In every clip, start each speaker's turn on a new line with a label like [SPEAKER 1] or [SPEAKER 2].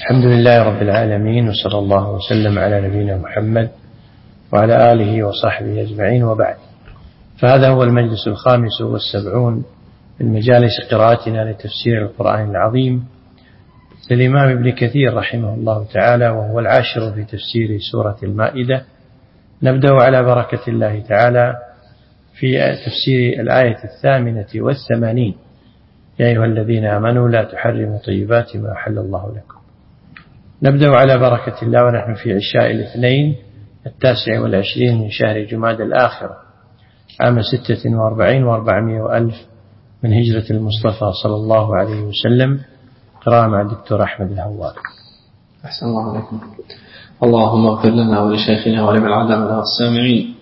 [SPEAKER 1] الحمد لله رب العالمين، وصلى الله وسلم على نبينا محمد وعلى آله وصحبه أجمعين، وبعد. فهذا هو المجلس 75 من مجالس قراءتنا لتفسير القرآن العظيم للإمام ابن كثير رحمه الله تعالى، وهو 10 في تفسير سورة المائدة. نبدأ على بركة الله تعالى في تفسير الآية 88: يا أيها الذين آمنوا لا تحرموا طيبات ما أحل الله لكم. نبدأ على بركة الله ونحن في عشاء الاثنين 29 من شهر جماد الآخرة عام 46 و400 وألف من هجرة المصطفى صلى الله عليه وسلم، قراءة مع الدكتور أحمد الهواري.
[SPEAKER 2] أحسن الله عليكم. اللهم اغفر لنا ولشيخنا ولمن علمنا والسامعين.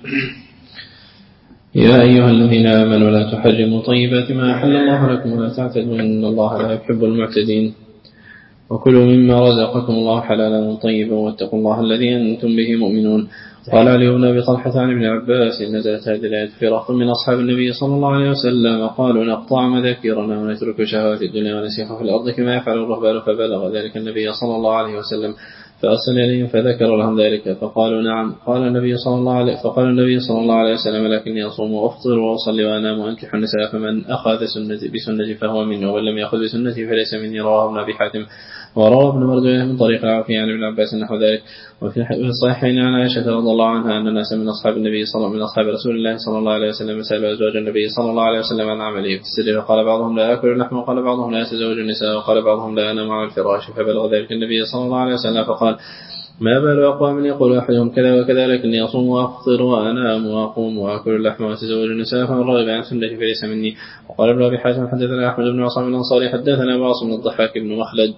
[SPEAKER 2] يا أيها الذين آمنوا لا تحرموا طيبات ما أحل الله لكم ولا تعتدوا إن الله لا يحب المعتدين، وكلوا مما رزقكم الله حلالا طيبا واتقوا الله الذي أنتم به مؤمنون. قال علي بن أبي طلحة عن ابن عباس: نزلت هذه الآية في رهط من أصحاب النبي صلى الله عليه وسلم قالوا: نقطع مذاكرنا ونترك شهوات الدنيا ونسيح في الأرض كما يفعل الرهبان، فبلغ ذلك النبي صلى الله عليه وسلم فأرسل إليهم فذكر لهم ذلك فقالوا: نعم. فقال النبي صلى الله عليه وسلم: لكني أصوم وأفطر وأصلي وأنام وأنكح النساء، فمن أخذ بسنتي فهو مني ومن لم يأخذ بسنتي فليس مني. رواه ابن أبي حاتم. وروى ابن مردويه من طريق العافية عن ابن عباس نحو ذلك. وفي الصحيحين عن عائشة رضي الله عنها أن ناسا من أصحاب رسول الله صلى الله عليه وسلم سألوا أزواج النبي صلى الله عليه وسلم عن عمله في السر، فقال بعضهم: لا أكل اللحم، وقال بعضهم: لا يتزوج النساء، وقال بعضهم: لا أنام على الفراش. فبلغ ذلك النبي صلى الله عليه وسلم فقال: ما بال أقوام يقول أحدهم كذا وكذا، لكني أصوم وأفطر وأنام وأقوم وأكل اللحم وأتزوج النساء، فمن رغب عن سنتي فليس مني. وقال ابن أبي حاتم: حدثنا أحمد بن عاصم الأنصاري حدثنا باص بن الضحاك بن مخلد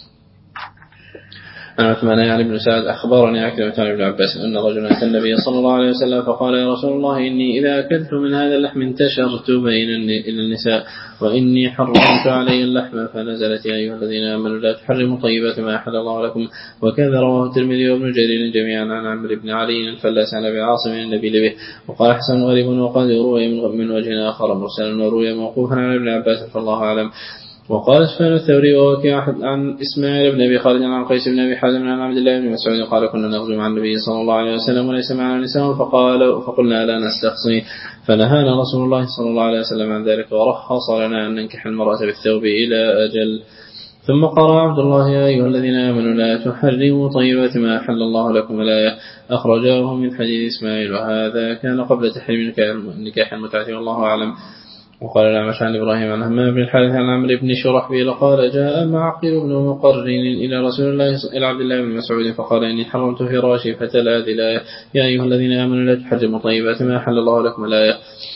[SPEAKER 2] عن عثمان يعني بن سعد أخبرني عكرمة عن ابن عباس أن رجلا أتى النبي صلى الله عليه وسلم فقال: يا رسول الله، إني إذا أكلت من هذا اللحم انتشرت بين النساء، وإني حرمت علي اللحم. فنزلت: يا أيها الذين آمنوا لا تحرموا طيبات ما أحل الله لكم. وكذا رواه الترمذي وابن جرير جميعا عن عمرو بن علي الفلاس عن أبي عاصم النبي به. وقال حسن غريب وقد روي من وجه آخر مرسلا وروي موقوفا عن ابن عباس فالله أعلم. وقال سفيان الثوري ووكيع عن إسماعيل بن أبي خالد عن قيس بن أبي حازم عن عبد الله بن مسعود قال: كنا نغزو مع النبي صلى الله عليه وسلم وليس معنا نساء، فقلنا: لا نستقصي، فنهانا رسول الله صلى الله عليه وسلم عن ذلك، ورخص لنا أن ننكح المرأة بالثوب إلى أجل. ثم قرأ عبد الله: يا أيها الذين آمنوا لا تحرموا طيبات ما أحل الله لكم. الآية أخرجاه من حديث إسماعيل، وهذا كان قبل تحريم نكاح المتعة والله أعلم. وقال الأعمش عن إبراهيم عن همام بن الحارث عن عمرو بن شرحبيل قال: جاء معقل بن مقرن إلى رسول الله إلى عبد الله بن مسعود فقال: إني حرمت فراشي، فتلا هذه الآية: يا أيها الذين آمنوا لا تحرموا طيبات ما أحل الله لكم. الآية.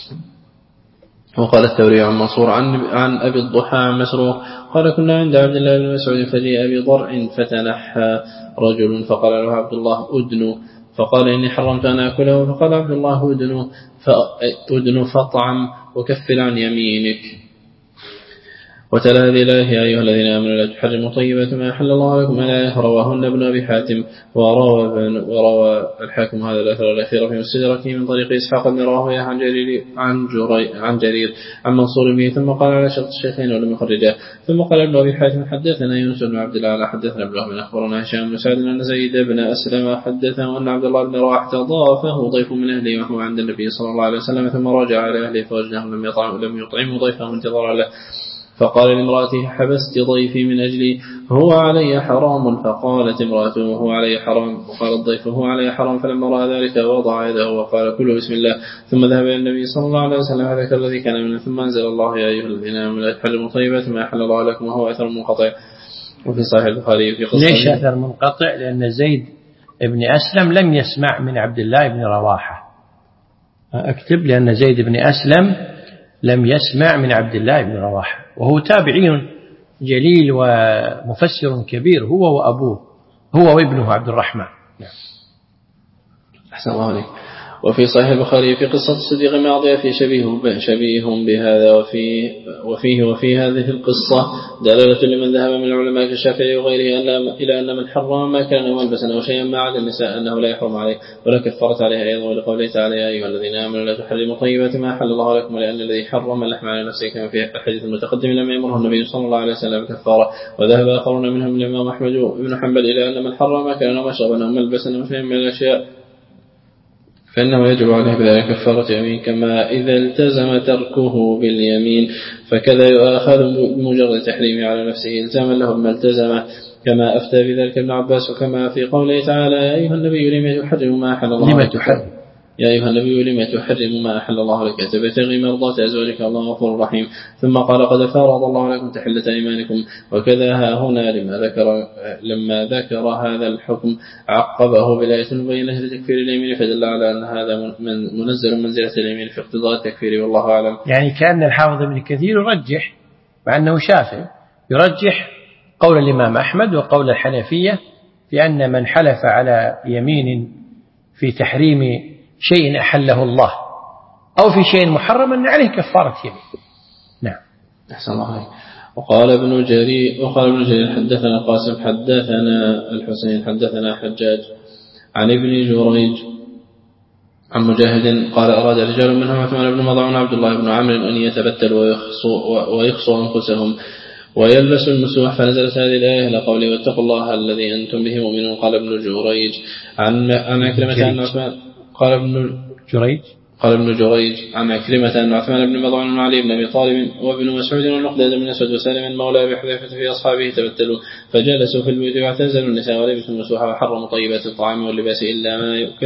[SPEAKER 2] وقال الثوري عن منصور عن أبي الضحى عن مسروق قال: كنا عند عبد الله بن مسعود فجاء بضرع فتنحى رجل فقال له عبد الله: أدنو، فقال: إني حرمت أن أكله، فقال عبد الله: أدنو فطعم وكفل عن يمينك. وتلا هذه الآية: يا أيها الذين آمنوا لا تحرموا طيبات ما أحل الله لكم. الآية. رواهن ابن أبي حاتم، وروى الحاكم هذا الأثر الأخير في مستدركه من طريق إسحاق بن راهويه عن جرير عن منصور به، ثم قال على شرط الشيخين ولم يخرجاه. ثم قال ابن أبي حاتم: حدثنا يونس بن عبد الله حدثنا ابن وهب أخبرنا هشام بن سعد أن زيد بن أسلم حدثه أن عبد الله بن رواحة ضافه ضيف من أهله وهو عند النبي صلى الله عليه وسلم، ثم رجع على أهله فوجدهم لم يطعموا ضيفه انتظارا له، فقال لامرأته: حبست ضيفي من أجلي، هو علي حرام. فقالت امرأته: هو علي حرام. وقال الضيف: هو علي حرام. فلما رأى ذلك وضع يده وقال: كلوا بسم الله. ثم ذهب إلى النبي صلى الله عليه وسلم فذكر الذي كان منه، ثم أنزل الله: يا أيها الذين آمنوا لا تحرموا طيبات ما أحل الله لكم. وهو أثر منقطع. وفي صحيح البخاري في قصة.
[SPEAKER 1] ليش أثر منقطع؟ لأن زيد بن أسلم لم يسمع من عبد الله بن رواحة. أكتب: لأن زيد بن أسلم لم يسمع من عبد الله بن رواحة، وهو تابعي جليل ومفسر كبير، هو وأبوه، هو وابنه عبد الرحمن.
[SPEAKER 2] أحسن الله عليك. وفي صحيح البخاري في قصة الصديق الماضية في شبيه بهذا وفي هذه القصة دلالة لمن ذهب من العلماء كالشافعي وغيره إلى أن من حرم ما كان ملبسا أو شيئا ما عدا النساء أنه لا يحرم عليه، ولا كفرت عليها أيضا، ولقوله تعالى يا أيها الذين آمنوا لا تحرموا طيبات ما أحل الله لكم، لأن الذي حرم اللحم على نفسه كما في الحديث المتقدم لم يأمره النبي صلى الله عليه وسلم كفارة. وذهب آخرون منهم الإمام أحمد بن حنبل إلى أن من حرم ما كان مشربا أو ملبسا أو شيئا من الأشياء فإنه يجب عليه بذلك كفارة يمين، كما إذا التزم تركه باليمين فكذا يؤاخذ بمجرد تحريمه على نفسه إلزاما له بما التزمه، كما أفتى بذلك ابن عباس، وكما في قوله تعالى يا أيها النبي لم تحرم ما أحل الله لك، يا أيها النبي لم تحرم ما أحل الله لك تبتغي مرضات أزواجك الله غفور رحيم. ثم قال قد فرض الله لكم تحلة أيمانكم، وكذا ها هنا لما ذكر هذا الحكم عقبه بآية مبينة لتكفير اليمين، فدل على أن هذا منزل منزلة اليمين في اقتضاء التكفير، والله أعلم.
[SPEAKER 1] يعني كأن الحافظ ابن كثير يرجح، مع أنه شافعي، يرجح قول الإمام أحمد وقول الحنفية في أن من حلف على يمين في تحريم شيء أحله الله أو في شيء محرم أن عليه كفارة يمين. نعم.
[SPEAKER 2] أحسن الله عليك. وقال ابن جرير حدثنا قاسم حدثنا الحسين حدثنا حجاج عن ابن جريج عن مجاهد قال أراد رجال منهم عثمان بن مضعون عبد الله بن عمرو أن يتبتلوا ويخصوا أنفسهم ويلبسوا المسوح، فنزلت هذه الآية إلى قوله واتقوا الله الذي أنتم به مؤمنون. قال ابن جريج عن عكرمة أن عثمان قال ابن جريج عن عكرمة أن عثمان بن مضعون وعلي بن أبي طالب وابن مسعود والمقداد بن أسود وسالم مولى بحذيفة في أصحابه تبتلوا فجلسوا في البيوت واعتزلوا النساء ولبسوا المسوح وحرموا طيبات الطعام واللباس إلا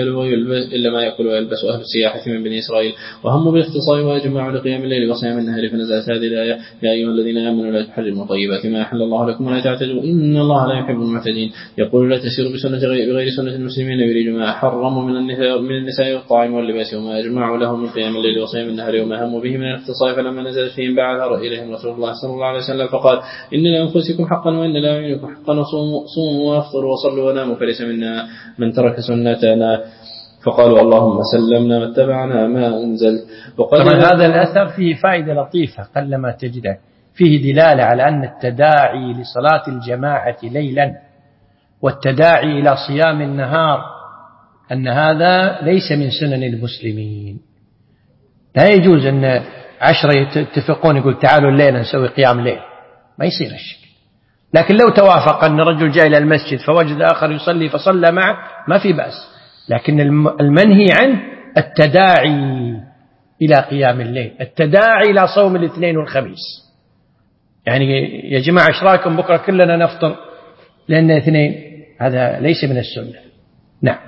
[SPEAKER 2] ما يأكل ويلبس أهل السياحة من بني إسرائيل، وهموا بالاختصار واجمعوا لقيام الليل وصيام النهار، فنزلت هذه الآية يا أيها الذين آمنوا لا تحرموا طيبات ما أحل الله لكم ولا تعتدوا إن الله لا يحب المعتدين. يقول لا تسيروا بسنة بغير سنة المسلمين يريد ما حرموا من النساء والطعام واللباس وما أجمعوا له من قيام الليل وصيام النهار وما هموا به من الاختصار، فلما نزلت فيهم بعث إليهم رسول الله صلى الله عليه وسلم فقال إن لأنفسكم حقا وإن لأعينكم حقا، صوموا وافطروا وصلوا وناموا فليس منا من ترك سنتنا، فقالوا اللهم سلمنا واتبعنا ما أنزل.
[SPEAKER 1] طبعا هذا الأثر فيه فائدة لطيفة قلما تجده، فيه دلالة على أن التداعي لصلاة الجماعة ليلا والتداعي إلى صيام النهار أن هذا ليس من سنن المسلمين. لا يجوز أن 10 يتفقون يقول تعالوا الليلة نسوي قيام ليل، ما يصير الشكل. لكن لو توافق أن رجل جاء إلى المسجد فوجد آخر يصلي فصلى معه ما في بأس، لكن المنهي عنه التداعي إلى قيام الليل، التداعي إلى صوم الاثنين والخميس، يعني يا جماعة إشراكم بكرة كلنا نفطر لأن اثنين، هذا ليس من السنة. نعم.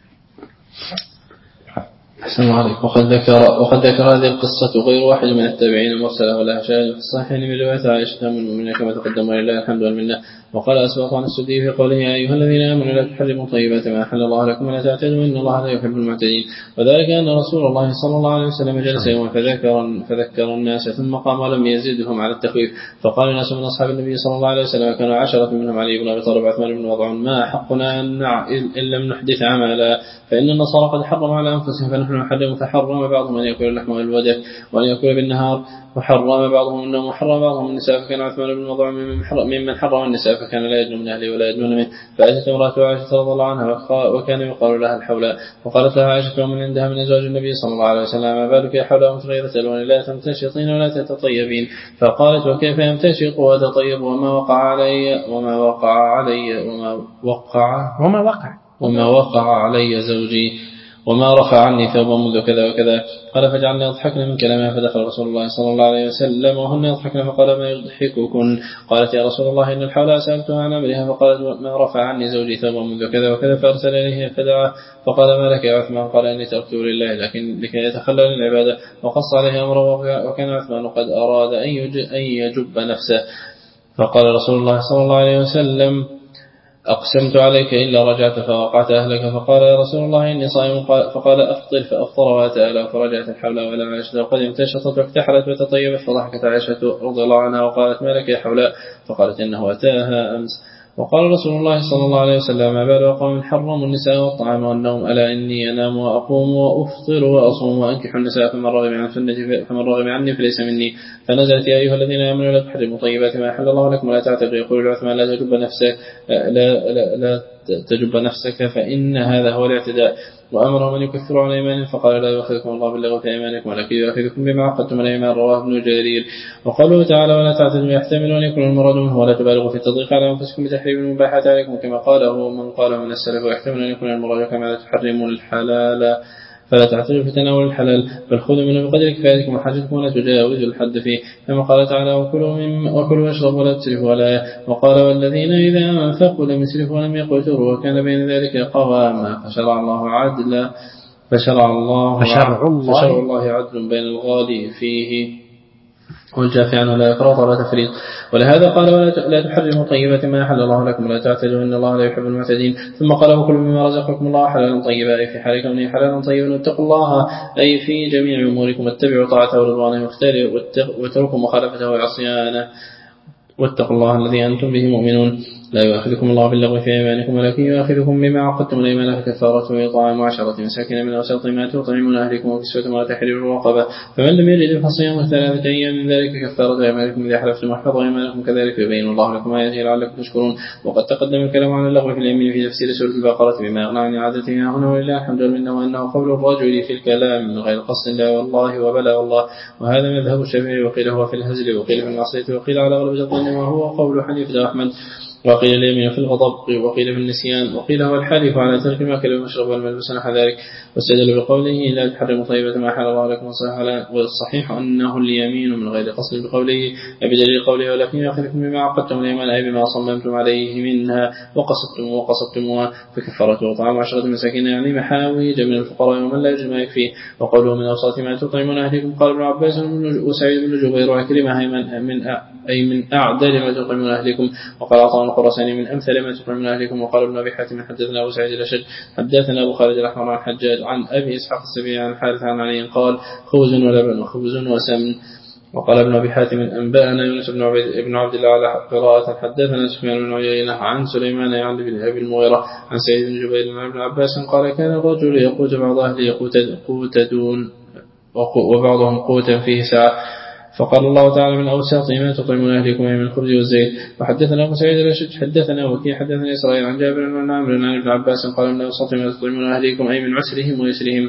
[SPEAKER 2] أحسن الله عليك. وقد ذكر هذه القصة غير واحد من التابعين المرسلة ولها شاهد في الصحيحين من رواية عائشة من المؤمنين كما تقدم ولله الحمد والمنة. وقال أسباط عن السدي في قوله يا أيها الذين آمنوا لا تحرموا طيبات ما أحل الله لكم ولا تعتدوا إن الله لا يحب المعتدين. وذلك أن رسول الله صلى الله عليه وسلم جلس يوما فذكر الناس ثم قام ولم يزدهم على التخويف، فقال ناس من أصحاب النبي صلى الله عليه وسلم كانوا 10 منهم علي بن أبي طالب عثمان بن مضعون ما حقنا إن لم نحدث عملا، فإن النصارى قد حرموا على أنفسهم فنحن نحرم، فحرم بعضهم أن يأكل اللحم والودك وأن يأكل بالنهار، وحرم بعضهم النوم وحرم بعضهم النساء، فكان عثمان بن مضعون ممن حرم النساء فكان لا يدنو من أهله ولا يدنون منه. فأتت امرأة عائشة رضي الله عنها وكان يقال لها الحولاء، وقالت لها عائشة ومن عندها من أزواج النبي صلى الله عليه وسلم ما بالك يا حولاء متغيرة الألوان لا تمتشطين ولا تتطيبين؟ فقالت وكيف يمتشط وتطيب وما وقع علي زوجي وما رفع عني ثوبا منذ كذا وكذا. قال فجعلنا يضحكن من كلامها، فدخل رسول الله صلى الله عليه وسلم وهن يضحكن فقال ما يضحككن؟ قالت يا رسول الله إن الحولاء سألتها عن أمرها فقالت ما رفع عني زوجي ثوبا منذ كذا وكذا، فأرسل إليه فدعا فقال ما لك يا عثمان؟ قال إني تركته لله لكي يتخلى للعبادة، وقص عليه أمره، وكان عثمان قد أراد أن يجب نفسه. فقال رسول الله صلى الله عليه وسلم أقسمت عليك إلا رجعت فوقعت أهلك. فقال يا رسول الله إني صائم. فقال أفطر، فأفطر وأتألى. فرجعت الحولاء وإلى عائشة وقد امتشطت واكتحلت وتطيبت، فضحكت عائشة رضي الله عنها وقالت ما لك يا حولاء؟ فقالت إنه أتاها أمس. وقال رسول الله صلى الله عليه وسلم: ما بال أقوام حرموا النساء والطعام والنوم، ألا إني أنام وأقوم وأفطر وأصوم وأنكح النساء فمن رغب عني فليس مني. فنزلت: يا أيها الذين آمنوا لا تحرموا طيبات ما أحل الله لكم ولا تعتدوا. يقول العثمان: لا تجب نفسك فإن هذا هو الاعتداء. وأمر من يكفر عن أيمانهم فقال: لا يؤاخذكم الله باللغو في أيمانكم ولكن يؤاخذكم بما عقدتم الأيمان. رواه ابن جرير. وقوله تعالى: ولا تعتدوا يحتمل أن يكون المراد منه ولا تبالغوا في التضييق على أنفسكم بتحريم المباحات عليكم كما قاله من قال من السلف. ويحتمل أن يكون المراد كما لا تحرموا الحلال فلا تعتدوا في تناول الحلال بل خذوا منه بقدر كفايتكم وحاجتكم ولا تجاوزوا الحد فيه كما قال تعالى: وكلوا واشربوا ولا تسرفوا ولا. وقال: والذين إذا أنفقوا لم يسرفوا ولم يقتروا وكان بين ذلك قواما. فشرع الله عدل بين الغالي فيه والجافي عنه لا إفراط ولا تفريط. ولهذا قال: لا تحرموا طيبات ما أحل الله لكم ولا تعتدوا إن الله لا يحب المعتدين. ثم قال: وكلوا مما رزقكم الله حلالا طيبا، أي في حال كونه حلالا طيبا. واتقوا الله أي في جميع أموركم، واتبعوا طاعته ورضوانه واتركوا مخالفته وعصيانه. واتقوا الله الذي أنتم به مؤمنون. لا يؤاخذكم الله باللغو في أيمانكم ولكن يؤاخذكم بما عقدتم الأيمان فكفارته إطعام 10 مساكين من أوسط ما تطعمون أهلكم وكسوتهم وتحرير رقبة، فمن لم يجد فصيام 3 أيام من ذلك كفارة أيمانكم إذا حلفتم واحفظوا أيمانكم كذلك يبين الله لكم آياته لعلكم تشكرون. وقد تقدم الكلام عن اللغو في اليمين في تفسير سورة البقرة بما يغنى عن عادتها هنا، ولله الحمد والمنة، وأنه قول الرجل في الكلام من غير قصد لا والله وبلا والله، وهذا مذهب الشافعي. وقيل هو في الهزل وقيل في المعصية وقيل على غلبة الظن وهو قول حنيفة وأحمد، وقيل اليمين في الغضب وقيل في النسيان وقيل هو الحلف على ترك المأكل والمشرب والملبس نحو ذلك. واستدل بقوله: لا تحرموا طيبة ما حل الله لكم. والصحيح أنه اليمين من غير قصد بقوله بدليل قوله: ولكن يأخذكم بما عقدتم الأيمان أي بما صممتم عليه منها وقصدتموها فكفارته طعام 10 مساكين يعني محاويج من الفقراء ومن لا يجد ما يكفيه. وقوله: من أوساط ما تطعمون أهلكم. قال ابن عباس وسعيد بن جبير وعكرمة من أعدل ما تطعمون أهلكم. وقال عطاء الخراساني: من أمثل ما تطعمون أهلكم. وقال ابن أبي حاتم: حدثنا أبو سعيد الأشج حدثنا أبو خالد الأحمر عن حجاج عن أبي إسحاق السبيعي عن الحارث عن علي قال: خبز ولبن وخبز وسمن. وقال ابن أبي حاتم: أنبأنا يونس بن عبد الله على قراءة حدثنا سفيان بن عيينة عن سليمان يعني بن أبي المغيرة عن سعيد بن جبير عن ابن عباس قال: كان الرجل يقوت بعض أهله قوتدون وبعضهم قوتا فيه ساعة. فقال الله تعالى: من أوساط ما تطعمون أهلكم من الخبز والزيت. وحدثنا أبو سعيد الأشج حدثنا وكيع حدثنا إسرائيل عن جابر بن عمرو عن ابن عباس قال: من أوساط ما تطعمون أهلكم أي من عسرهم ويسرهم.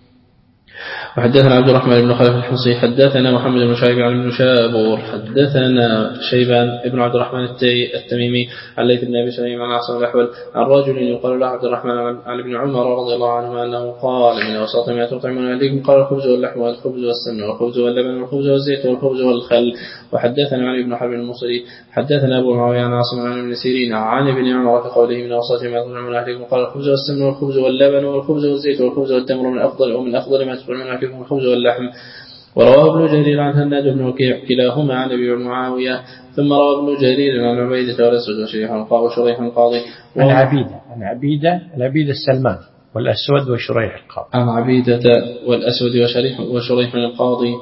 [SPEAKER 2] وحدثنا عبد الرحمن بن خلف الحمصي حدثنا محمد بن شعيب عن بن شابور حدثنا شيبان ابن عبد الرحمن التميمي عن ليث بن أبي سليم عن عاصم الأحول عن رجل يقال له عبد الرحمن عن ابن عمر رضي الله عنهما أنه قال: من أوساط ما تطعمون أهلكم قال: الخبز واللحم والخبز والسمن والخبز واللبن والخبز والزيت والخبز والخل. وحدثنا علي بن حرب المصري حدثنا أبو معاوية عن عاصم عن ابن سيرين عن ابن عمر في قوله: من أوساط ما تطعمون أهلكم قال: الخبز والسمن والخبز واللبن والخبز والزيت والخبز والتمر من أفضل ما تطعمون أهلكم الخبز واللحم. ورواه ابن جرير عن هناد بن وكيع كلاهما عن ابي معاويه. ثم روى ابن جرير عن عبيدة والأسود وشريح القاضي
[SPEAKER 1] العبيدة السلمان والأسود وشريح القاضي
[SPEAKER 2] عن عبيدة والأسود وشريح القاضي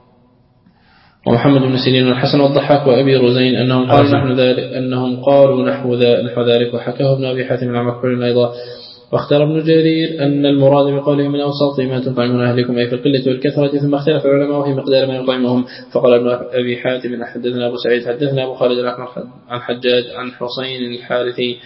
[SPEAKER 2] ومحمد بن سيرين والحسن والضحاك وأبي رزين أنهم قالوا نحو ذلك. وحكاه ابن أبي حاتم عن مكحول أيضا. واختار ابن جرير أن المراد بقوله من أوسط ما تطعمون أهلكم أي في القلة والكثرة. ثم اختلف العلماء في مقدار ما يطعمهم. فقال ابن أبي حاتم حدثنا أبو سعيد حدثنا أبو خالد الأحمر عن حجاج عن حسين الحارثي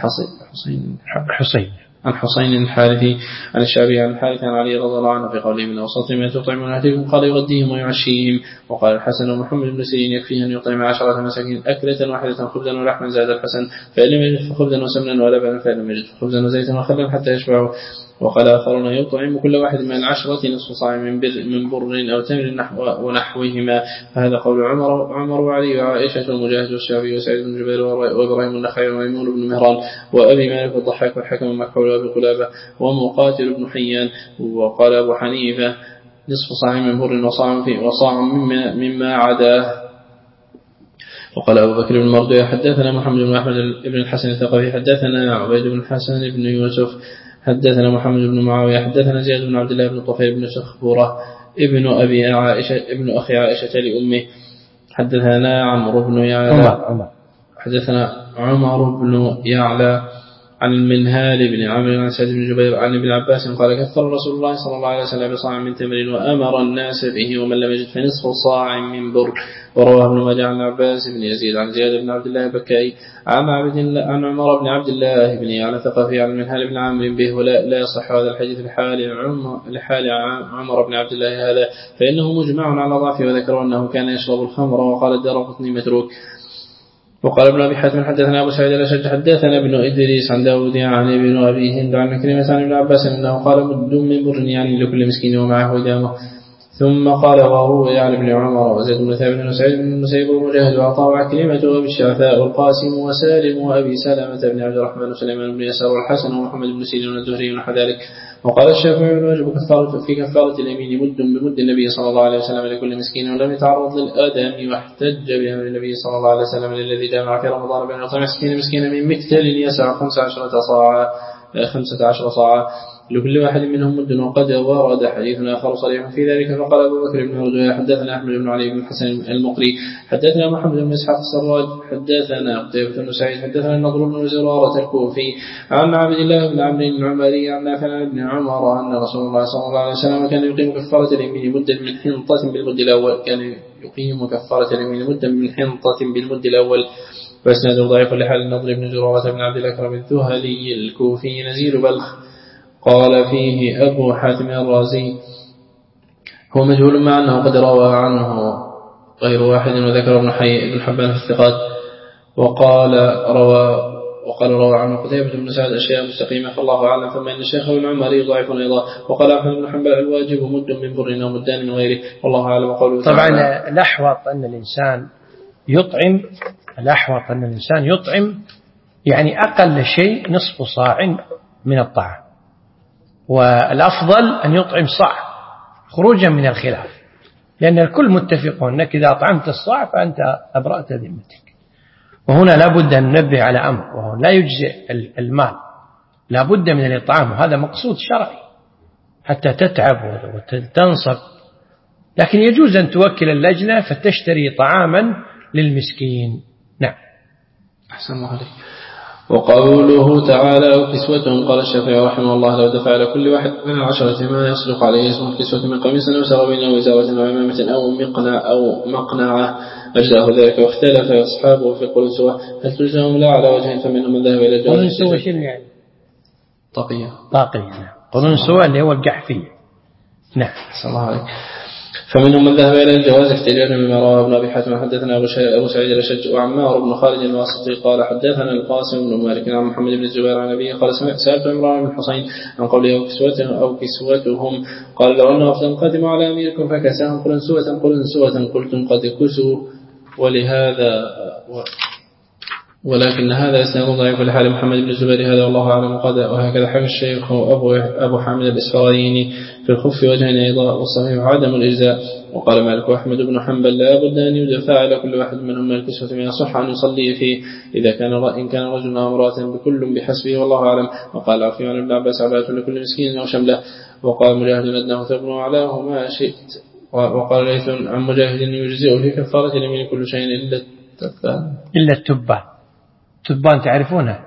[SPEAKER 2] عن حسين الحارثي عن الشعبي عن الحارث عن علي رضي الله عنه في قوله من أوسط ما تطعمون أهلكم قال: يغديهم ويعشيهم. وقال الحسن ومحمد بن سيرين: يكفيه أن يطعم 10 مساكين أكلة واحدة خبزا ولحما. زاد الحسن: فإن لم يجد فخبزا وسمنا ولبنا، فإن لم يجد فخبزا وزيتا وخلا حتى يشبعوا. وقال آخرون: يطعم كل واحد من 10 نصف صاع من بر أو تمر ونحوهما. فهذا قول عمر وعلي وعائشة ومجاهد والشعبي وسعيد بن جبير وإبراهيم النخعي وميمون بن مهران وأبي مالك والضحاك والحكم مكحول وأبي قلابة ومقاتل بن حيان. وقال أبو حنيفة: نصف صاع من بر وصاع مما عداه. وقال أبو بكر بن مردوية حدثنا محمد بن أحمد بن الحسن الثقفي حدثنا عبيد بن الحسن بن يوسف حدثنا محمد بن معاوية حدثنا زياد بن عبد الله بن طفيل بن سخبورة ابن أخي عائشة لأمه حدثنا عمرو بن يعلى حدثنا عمر بن يعلى عن المنهال بن عمرو عن سعيد بن جبير عن ابن عباس قال كفر رسول الله صلى الله عليه وسلم بصاع من تمر وأمر الناس به ومن لم يجد فنصف صاع من بر. ورواه ابن ماجه عن عباس بن يزيد عن زياد بن عبد الله البكائي عن عمر بن عبد الله بن يعلى ثقفي عن المنهال بن عمرو به ولا يصح هذا الحديث لحال عمر بن عبد الله هذا فإنه مجمع على ضعفه وذكر أنه كان يشرب الخمر وقال الدارقطني متروك. وقال ابن أبي حاتم حدثنا أبو سعيد الأشج حدثنا ابن إدريس عن داود عن ابن أبي هند عن كلمة عن ابن عباس أنه قال مد من بر يعني لكل مسكين ومعه إدامة. ثم قال وروي عن ابن عمر وزيد بن ثابت وسعيد بن المسيب ومجاهد وعطاء وعكرمة وأبي الشعثاء والقاسم وسالم وأبي سلمة بن عبد الرحمن وسليمان بن يسار والحسن ومحمد بن سيرين والزهري ونحو ذلك. وقال الشافعي الواجب في كفارة اليمين مد بمد النبي صلى الله عليه وسلم لكل مسكين ولم يتعرض للآدم واحتج بأمر النبي صلى الله عليه وسلم الذي جامع في رمضان بين يطعم مسكين من مكتل يسع 15 صاعا لكل واحد منهم مد. وقد ورد حديث آخر صريح في ذلك. فقال أبو بكر بن رجوع حدثنا أحمد بن علي بن حسن المقري حدثنا محمد بن إسحاق السراج حدثنا قتيبة بن سعيد حدثنا النضر بن زرارة الكوفي عن عبد الله بن عمرو العمري عن نافع عن ابن عمر أن رسول الله صلى الله عليه وسلم كان يقيم كفارة اليمين مدا من حنطة بالمد الأول واسناده ضعيف لحال النضر بن زرارة بن عبد الأكرم الذهلي الكوفي نزيل بلخ. قال فيه أبو حاتم الرازي هو مجهول مع أنه قد روى عنه غير واحد وذكر ابن حبان في الثقات. وقال روى عنه قتيبة بن سعد أشياء مستقيمة فالله أعلم. ثم إن الشيخ ابن عمر ضعيف أيضا. وقال أحمد بن حنبل الواجب مد من بر أو مدان من غيره والله أعلم.
[SPEAKER 1] طبعا الأحوط أن الإنسان يطعم يعني أقل شيء نصف صاع من الطعام والأفضل أن يطعم صاع خروجا من الخلاف لأن الكل متفقون أنك إذا أطعمت الصاع فأنت أبرأت ذمتك. وهنا لا بد أن ننبه على أمر وهو لا يجزئ المال لا بد من الإطعام وهذا مقصود شرعي حتى تتعب وتنصب لكن يجوز أن توكل اللجنة فتشتري طعاما للمسكين. نعم
[SPEAKER 2] أحسن الله عليك. وقوله تعالى وكسوتهم قال الشافعي رحمه الله لو دفع على كل واحد من 10 ما يصدق عليه اسم الكسوة من قميص أو سراويل أو وزارة أو عمامة أو مقنعة أجزاه ذلك. واختلف أصحابه في قلنسوة هل تلزمهم لا على وجه فمنهم من ذهب إلى جواز
[SPEAKER 1] قلنسوة شنو يعني
[SPEAKER 2] طاقية
[SPEAKER 1] نعم قلنسوة اللي هو القحفية. نعم
[SPEAKER 2] صلى الله عليك. فمنهم من ذهب إلى الجواز احتجاجا بما رواه ابن أبي حاتم حدثنا أبو سعيد الأشج وعمار بن خالد الواسطي قال حدثنا القاسم بن مالك عن محمد بن الزبير عن أبيه قال سألت عمران بن حسين عن قوله أو كسوتهم قال لو أن وفدا قدموا على أميركم فكساهم قلنسوة قلتم قد كسوا ولكن هذا إسناد ضعيف لحال محمد بن الزبير هذا والله أعلم. وهكذا حكى الشيخ أبو حامد الإسفرايني في الخف وجهين أيضا والصحيح عدم الإجزاء. وقال مالك وأحمد بن حنبل لا بد أن يدفع على كل واحد منهم الكسوة ما يصح أن يصلي فيه إن كان رجل أو امرأة بكل بحسبه والله أعلم. وقال عفي عن ابن عباس عباية لكل مسكين أو شمله. وقال مجاهد أدناه ثبن علاه ما شئت. وقال ليث عن مجاهد يجزئ في كفارة اليمين كل شيء
[SPEAKER 1] إلا التبان تعرفونها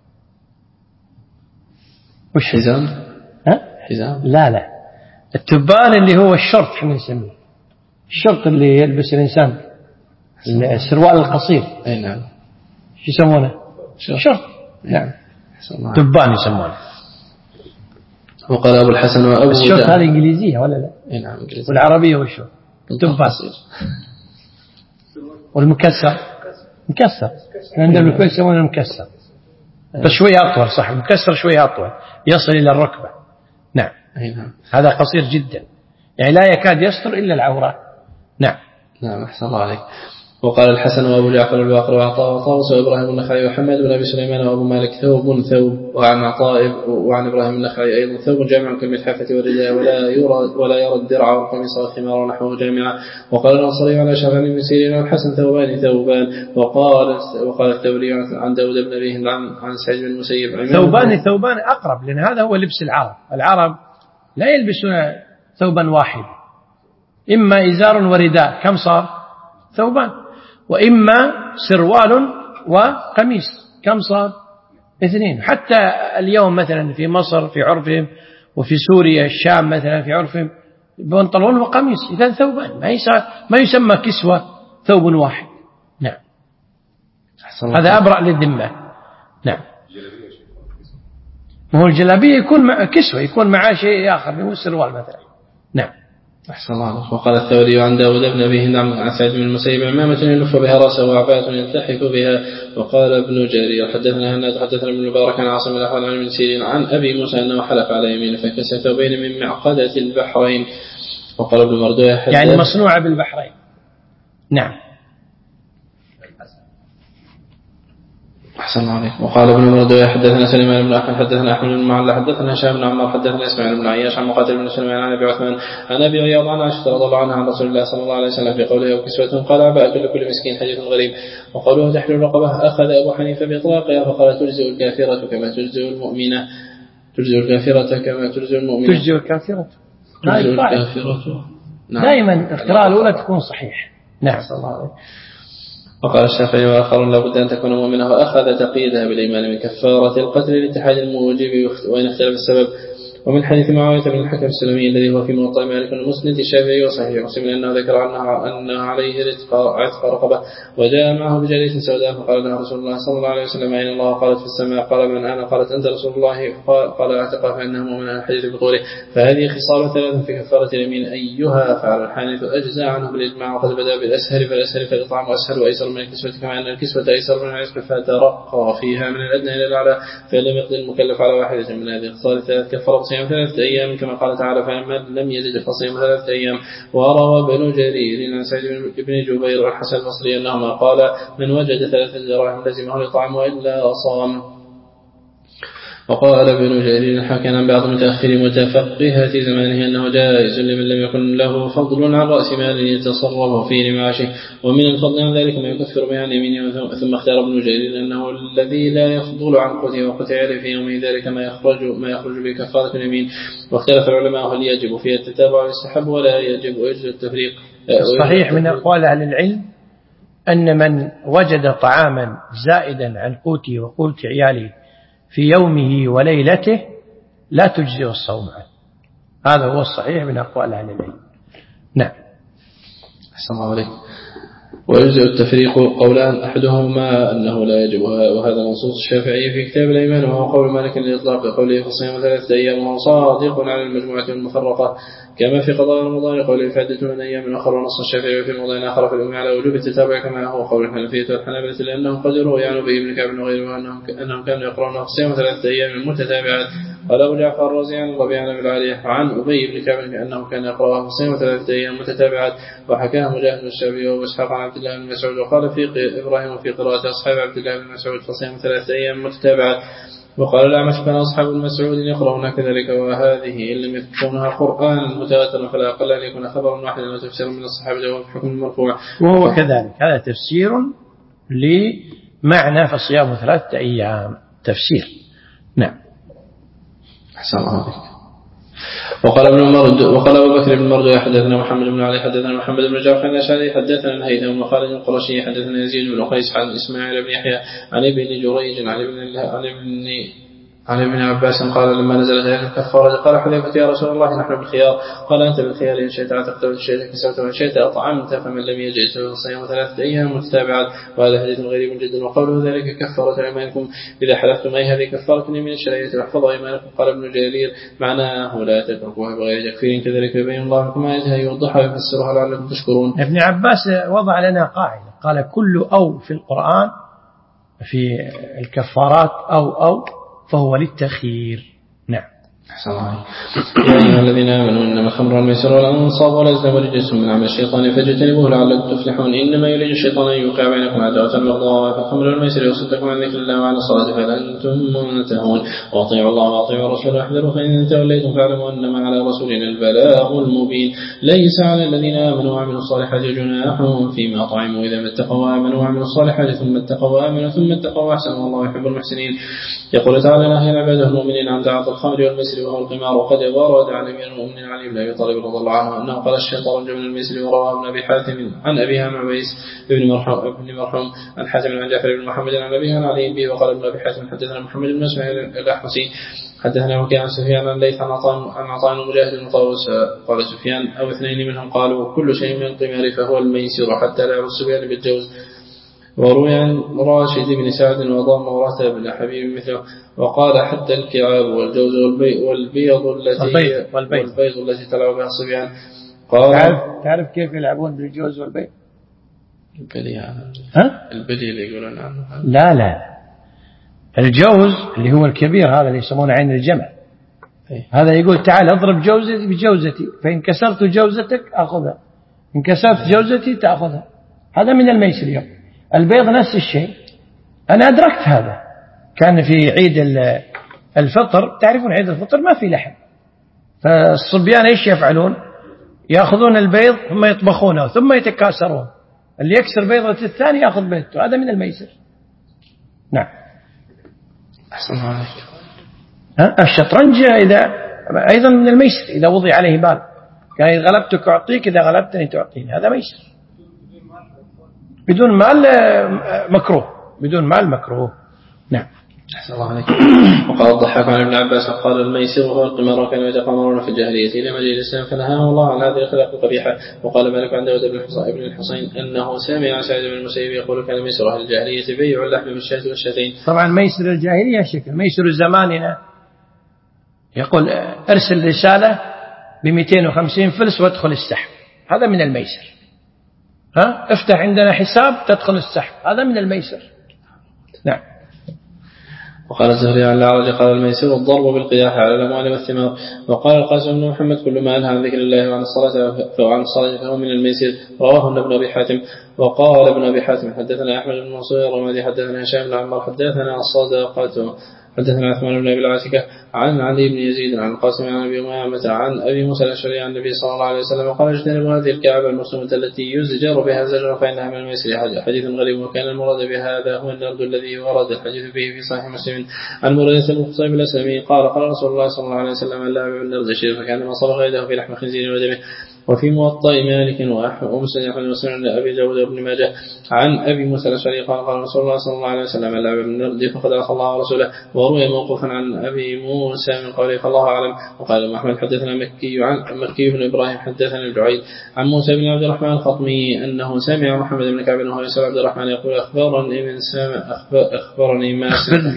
[SPEAKER 1] وش
[SPEAKER 2] حزام
[SPEAKER 1] لا التبان اللي هو الشرط احنا نسميه الشرط اللي يلبس الإنسان السروال القصير.
[SPEAKER 2] أي نعم
[SPEAKER 1] شو يسمونه شرط. نعم تبان يسمونه.
[SPEAKER 2] وقال أبو الحسن وأبو
[SPEAKER 1] الشرط هذه إنجليزية ولا لا؟
[SPEAKER 2] أي نعم إنجليزية.
[SPEAKER 1] والعربية وشو تبان والمكسر مكسر عندنا الكويس يسمونه مكسر بس شوية أطول صح المكسر شوية أطول يصل إلى الركبة. نعم هذا قصير جدا يعني لا يكاد يستر إلا العورة. نعم
[SPEAKER 2] أحسن الله عليك. وقال الحسن وأبو جعفر الباقر وعطاء وطاووس وإبراهيم النخعي وحماد بن أبي سليمان وأبو مالك ثوب وعن عطاء وعن إبراهيم النخعي أيضا ثوب جامع كالملحفة والرداء ولا يرى الدرع والقميص والخمار ونحوه جامعا. وقال الأنصاري على شعبان بن سيرين والحسن ثوبان. وقال الثوري عن داود بن أبي هند عن سعيد بن المسيب
[SPEAKER 1] ثوبان أقرب لأن هذا هو لبس العرب لا يلبسون ثوبا واحد إما إزار ورداء كم صار ثوبان وإما سروال وقميص، كم صار؟ 2. حتى اليوم مثلا في مصر في عرفهم، وفي سوريا الشام مثلا في عرفهم بنطلون وقميص، إذا ثوبان، ما يسمى كسوة ثوب واحد. نعم، هذا أبرأ للذمة. نعم، وهو الجلابية يكون مع كسوة، يكون معاه شيء آخر من السروال مثلا. نعم.
[SPEAKER 2] أحسن الله عليك. وقال الثوري عن داود بن أبي هند عن سعيد بن المسيب عمامة يلف بها رأسه وعباءة يلتحف بها. وقال ابن جرير حدثنا هناد حدثنا ابن المبارك عن عاصم الأحوال عن ابن سيرين عن أبي موسى أنه حلف على يمينه فكسى ثوبين من معقدة البحرين. وقال ابن مردويه
[SPEAKER 1] يعني مصنوعة بالبحرين. نعم.
[SPEAKER 2] أحسن الله عليك. وقال ابن مردويه حدثنا سليمان بن أحمد حدثنا أحمد بن معلى حدثنا هشام بن عمار حدثنا إسماعيل بن عياش عن مقاتل بن سليمان عن أبي عثمان عن أبي عياض عن عائشة رضي الله عنها عن رسول الله صلى الله عليه وسلم في قوله وكسوة قال عباءة لكل مسكين حديث غريب. وقوله تحرير الرقبة أخذ أبو حنيفة بإطلاقها فقال تجزئ الكافرة كما تجزئ المؤمنة، تجزئ الكافرة كما تجزئ المؤمنة،
[SPEAKER 1] تجزئ الكافرة دائما القراءة الأولى تكون صحيح. نعم.
[SPEAKER 2] وقال الشافعي وآخر لابد أن تكون مؤمنة وأخذ تقييدها بالإيمان من كفارة القتل لاتحاد الموجب وإن اختلف السبب. ومن حديث معاوية بن الحكم السلمي الذي هو في موطأ مالك المسند الشافعي وصحيح مسلم أنه ذكر أنه عليه عتق رقبة وجاء معه بجارية سوداء فقال لها رسول الله صلى الله عليه وسلم أين الله؟ قالت في السماء. قال من أنا؟ قالت أنت رسول الله. قال اعتق فإنه مؤمن الحديث بقوله. فهذه خصال 3 في كفارة اليمين أيها فعل الحانث أجزاء عنه بالإجماع. وقد بدأ بالأسهل فالأسهل فالإطعام أسهل وأيسر من الكسوة كما أن الكسوة أيسر من العتق فترقى فيها من الأدنى إلى الأعلى فإن لم يقدر المكلف على واحدة من هذه الخصال 3 كفر صيام 3 أيام كما قال تعالى فمن لم يجد فصيام 3 أيام. وروى ابن جرير عن سعيد بن جبير والحسن البصري أنهما قال من وجد 3 دراهم لزمه الإطعام وإلا صام. وقال ابن جرير حكى عن بعض متأخر متفقهة زمانه أنه جائز لمن لم يكن له فضل عن رأس مال يتصرف في معاشه ومن الفضل عن ذلك ما يكفر به عن يمينه. ثم اختار ابن جرير أنه الذي لا يفضل عن قوته وقوت عياله في يومه ذلك ما يخرج بكفارة اليمين. واختلف العلماء هل يجب فيها التتابع ويستحب ولا يجب ويجوز التفريق.
[SPEAKER 1] صحيح من أقوال أهل العلم أن من وجد طعاما زائدا عن قوته وقوت عياله في يومه وليلته لا تجزئ الصوم عنه. هذا هو الصحيح من أقوال أهل العلم. نعم.
[SPEAKER 2] أحسن الله عليك. ويجزئ التفريق قولان أحدهما أنه لا يجب وهذا منصوص الشافعي في كتاب الأيمان وهو قول مالك للإطلاق قوله فصيام 3 أيام وهو صادق على المجموعة المفرقة كما في قضاء رمضان قوله فعدة من أيام أخرى ونص الشافعي في موضع آخر في الأم على وجوب التتابع كما هو قول الحنفية والحنابلة لأنهم قد روي عن أبي بن كعب وغيره أنهم كانوا يقرؤون صيام 3 أيام متتابعات. قال أبو جعفر الرازي عن الربيع بن العالية عن أبي بن كعب أنه كان يقرأ صيام 3 أيام متتابعات وحكاه مجاهد الشافعي وإسحاق عن عبد الله بن مسعود. وقال في إبراهيم في قراءة أصحاب عبد الله بن مسعود فصيام 3 أيام متتابعات. وقال الأعمش كان أصحاب المسعود يقرؤون كذلك وهذه إن لم يكونها قرآن متواترا فلا أقل أن يكون خبرا واحدا وتفسير من الصحابة وحكم المرفوع.
[SPEAKER 1] وهو كذلك هذا تفسير لمعنى فصيام 3 أيام تفسير. نعم.
[SPEAKER 2] أحسن الله عليك. وقال أبو بكر بن مرد حدثنا محمد بن علي حدثنا محمد بن جعفر الأشعري حدثنا الهيثم بن خالد القرشي حدثنا يزيد بن قيس عن إسماعيل بن يحيى عن ابن جريج عن ابن عباس قال لما نزلت هذه الكفارة قال حذيفة يا رسول الله نحن بالخيار. قال أنت بالخيار إن شئت عتقت وإن شئت كسوت وإن شئت أطعمت فمن لم يجد فصيام 3 أيام متتابعات. وهذا حديث غريب جدا. وقوله ذلك كفارة أيمانكم إذا حلفتم أي هذه كفارة اليمين الشرعية واحفظوا أيمانكم. قال ابن جرير معناه لا تتركوها بغير تكفير كذلك يبين الله لكم آياتها يوضحها ويفسرها لعلكم تشكرون.
[SPEAKER 1] ابن عباس وضع لنا قاعدة قال كل أو في القرآن في الكفارات أو فهو للتخيير. نعم.
[SPEAKER 2] أحسن الله. يا أيها الذين آمنوا إنما الخمر والميسر والأنصاب والأزلام رجس من عمل الشيطان فاجتنبوه لعلكم تفلحون. إنما يريد الشيطان أن يوقع بينكم عداوة والبغضاء في الخمر والميسر ويصدكم عن ذكر الله وعن الصلاة فهل أنتم منتهون. وأطيعوا الله وأطيعوا الرسول واحذروا فإن توليتم فاعلموا أنما على رسولنا البلاغ المبين. ليس على الذين آمنوا وعملوا الصالحات جناح فيما طعموا إذا ما اتقوا وآمنوا وعملوا الصالحات ثم اتقوا وآمنوا ثم اتقوا وأحسنوا والله يحب المحسنين. يقول تعالى نهى عباده المؤمنين عن تعاطي الخمر والميسر الميسر وهو القمار. وقد ورد عن أمير المؤمنين علي بن أبي طالب رضي الله عنه أنه قال الشطرنج من الميسر. وروى ابن أبي حاتم عن أبيها عن عبيس بن مرحوم عن حاتم عن جعفر بن محمد عن أبيها عن علي به. وقال ابن أبي حاتم حدثنا محمد بن مسعود الأحمسي حدثنا وكيع عن سفيان عن ليث عن عطاء مجاهد قال سفيان أو اثنين منهم قالوا كل شيء من القمار فهو الميسر حتى لا الصبيان بالجوز. وروي عن راشد بن سعد وضم ورث بن حبيب مثله وقال حتى الكعاب والجوز والبيض التي تلعب بها الصبيان. قال
[SPEAKER 1] تعرف كيف يلعبون بالجوز والبيض؟
[SPEAKER 2] البلي اللي يقولون عنه.
[SPEAKER 1] لا الجوز اللي هو الكبير هذا اللي يسمونه عين الجمع هذا يقول تعال اضرب جوزتي بجوزتي فإن كسرت جوزتك أخذها إن كسرت جوزتي تأخذها. هذا من الميسر اليوم. البيض نفس الشيء. أنا أدركت هذا كان في عيد الفطر. تعرفون عيد الفطر ما في لحم فالصبيان إيش يفعلون؟ يأخذون البيض ثم يطبخونه ثم يتكاثرون. اللي يكسر بيضة الثاني يأخذ بيضته. هذا من الميسر. نعم.
[SPEAKER 2] أحسن عليك.
[SPEAKER 1] الشطرنج أيضا من الميسر إذا وضع عليه بال كان إذا غلبتك أعطيك إذا غلبتني تعطيني. هذا ميسر. بدون مال مكروه. بدون مال مكروه. نعم.
[SPEAKER 2] أحسن الله عليك. وقال الضحاك عن ابن عباس قال الميسر هو القمار كانوا يتقامرون في الجاهلية إلى مجيء الإسلام فنهاهم الله عن هذه الأخلاق القبيحة. وقال مالك عن داود بن الحصين أنه سمع سعيد بن المسيب يقول كان ميسر أهل الجاهلية بيع اللحم بالشاة والشاتين.
[SPEAKER 1] طبعا ميسر الجاهلية شكل. ميسر زماننا يقول أرسل رسالة ب250 فلس وادخل السحب. هذا من الميسر. افتح عندنا حساب تدخل السحب. هذا من الميسر. نعم.
[SPEAKER 2] وقال الزهري عن الأعرج قال الميسر الضرب بالقياح على الأموال والثمار. وقال القاسم بن محمد كل ما أنهى عن ذكر الله وعن الصلاة فهو من الميسر. رواه ابن أبي حاتم. وقال ابن أبي حاتم حدثنا أحمد بن منصور الرمادي حدثنا هشام بن عمار حدثنا الصداقة حدثنا عثمان بن أبي العاتكة عن علي بن يزيد عن القاسم عن أبي أمامة عن أبي موسى الأشعري عن النبي صلى الله عليه وسلم قال اجتنبوا هذه الكعبة المسلمة التي يزجر بها زجرا فإنها من الميسر. حديث غريب. وكان المراد بهذا هو النرد الذي ورد الحديث به في صحيح مسلم عن مريدة بن خصيب الأسلمي قال رسول الله صلى الله عليه وسلم اللعب بالنرد الشريف فكانما صرف يده في لحم خنزير ودمه. وفي موطأ مالك ومسند أحمد وسنن أبي داود وابن ماجه عن أبي موسى الأشعري قال رسول الله صلى الله عليه وسلم اللعب بالنرد فقد عصى الله ورسوله. وروي موقوفا عن أبي موسى من قوله فالله أعلم. وقال محمد حدثنا مكي بن إبراهيم حدثنا الجعيد عن موسى بن عبد الرحمن الخطمي أنه سمع محمد بن كعب وهو يسأل عبد الرحمن يقول أخبرني ما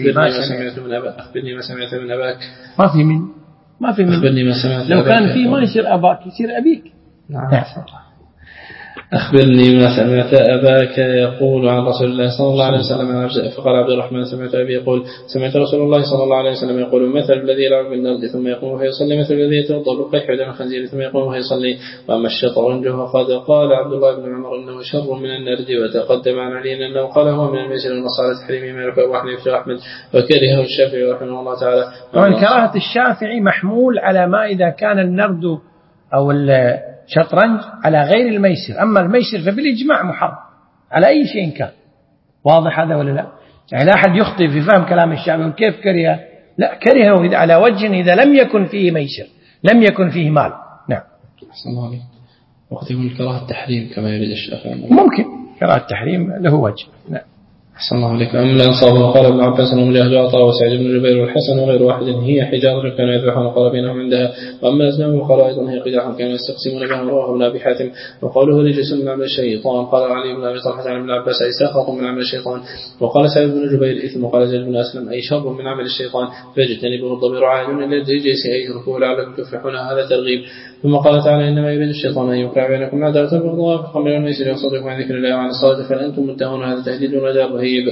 [SPEAKER 2] سمعت من أباك.
[SPEAKER 1] ما في من
[SPEAKER 2] أخبرني ما سمعت
[SPEAKER 1] لو كان في ما يصير أباك يصير أبيك.
[SPEAKER 2] نعم. أخبرني ما سمعت أباك يقول عن رسول الله صلى الله عليه وسلم. فقال عبد الرحمن سمعت أبي يقول سمعت رسول الله صلى الله عليه وسلم يقول مثل الذي يلعب بالنرد ثم يقوم فيصلي مثل الذي يتوضأ بالقيح ودم الخنزير ثم يقوم فيصلي. وأما الشطرنج فقد قال عبد الله بن عمر إنه شر من النرد. وتقدم عن علي أنه قال هو من الميسر والنص على تحريمه مالك وأبو حنيفة وأحمد وكرهه الشافعي رحمه الله تعالى.
[SPEAKER 1] طبعا كراهة الشافعي محمول على ما إذا كان النرد أو الشطرنج على غير الميسر. أما الميسر فبالإجماع محرم على أي شيء كان. واضح هذا ولا لا؟ يعني لا أحد يخطئ في فهم كلام الشافعي. كيف كره؟ لا كرهه على وجه إذا لم يكن فيه ميسر لم يكن فيه مال. نعم.
[SPEAKER 2] أحسن الله عليك. وقد يكون كراهة التحريم كما يريد الشافعي.
[SPEAKER 1] ممكن كراهة التحريم له وجه. نعم.
[SPEAKER 2] أحسن الله عليك. أما الأنصار وقال ابن عباس ومجاهد وعطاء وسعيد بن جبير والحسن وغير واحد هي حجارة كانوا يذبحون قرابينهم عندها. وأما الأزلام وقال أيضا هي قداح كانوا يستقسمون بها. رواه ابن أبي حاتم. وقوله رجس من عمل الشيطان قال علي بن أبي طلحة عن ابن عباس أي سخط من عمل الشيطان. وقال سعيد بن جبير إثم. وقال زيد بن أسلم أي شر من عمل الشيطان فاجتنبوه الضمير عائد إلى الرجس أي يتركوه لعلكم تفلحون. هذا ترغيب. ثم قال تعالى إنما يريد الشيطان أن يوقع بينكم عداوة والبغضاء في الخمر والميسر ويصدكم عن ذكر الله وعن الصلاة فأنتم منتهون. هذا تهديد ونذار رهيب.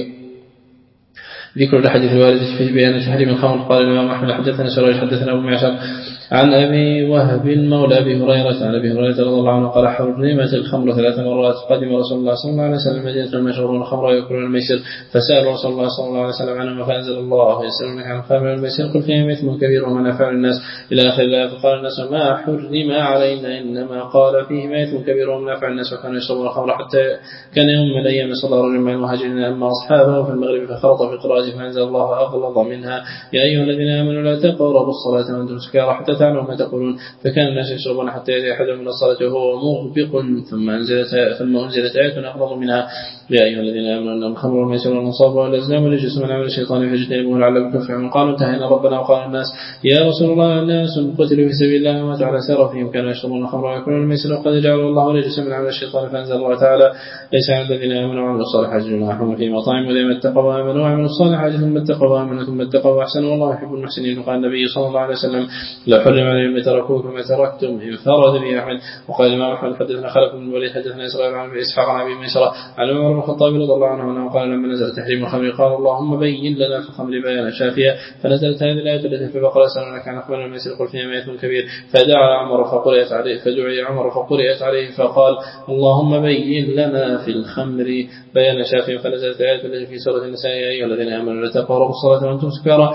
[SPEAKER 2] ذكر الحديث الوارد في بيان تحريم الخمر. قال الإمام أحمد حدثنا سراج حدثنا أبو معشر عن أبي وهب مولى أبي هريرة عن أبي هريرة رضي الله عنه قال حرمت الخمر 3 مرات. قدم رسول الله صلى الله عليه وسلم المدينة المشهور الخمر ويأكلون الميسر فسأل رسول الله صلى الله عليه وسلم عنه فأنزل الله يسألونك عن الخمر والميسر قل فيهما إثم كبير ومنافع للناس إلى آخر الآية. فقال الناس ما حرم علينا إنما قال فيهما إثم كبير ومنافع للناس وكانوا يشربون الخمر حتى كان يوم من الأيام صلى رجل من المهاجرين أما أصحابه في المغرب فخلط في قراءته فأنزل الله أغلظ منها يا أيها الذين آمنوا لا تقربوا الصلاة وأنتم سكارى حتى تعلموا ما تقولون. فكان الناس يشربون حتى يأتي أحدهم من الصلاة وهو مغبق ثم أنزلت آية أغلظ منها يا أيها الذين آمنوا إنما الخمر والميسر والأنصاب والأزلام رجس من عمل الشيطان فاجتنبوه لعلكم تفلحون. قالوا انتهينا ربنا وقال الناس يا رسول الله الناس قتلوا في سبيل الله وماتوا على سرفهم كانوا يشربون الخمر ويأكلون الميسر وقد جعل الله رجسا من عمل الشيطان. فأنزل الله تعالى ليس على الذين آمنوا وعملوا الصالحات جناح فيما طعموا لما اتقوا وآمنوا وعملوا الصالحات ثم اتقوا وآمنوا ثم اتقوا وأحسنوا والله يحب المحسنين. وقال النبي صلى الله عليه وسلم لو حرم عليهم تركوه كما تركتم انفرد به أحمد. وقال الإمام أحمد حدثنا خلف بن الوليد حدثنا إسرائيل عن إسحاق عن أبي ميسرة عن عمر بن الخطاب رضي الله عنه أنه قال لما نزل تحريم الخمر قال اللهم بين لنا في الخمر بيانا شافيا. فنزلت هذه الآية التي في البقرة يسألونك عن الخمر والميسر قل فيهما إثم كبير. فدعا عمر فقرئت عليه فقال اللهم بين لنا في الخمر بيان شافيا. فنزلت الآية التي في سورة النساء يا أيها الذين آمنوا لا تقربوا الصلاة وأنتم سكارى.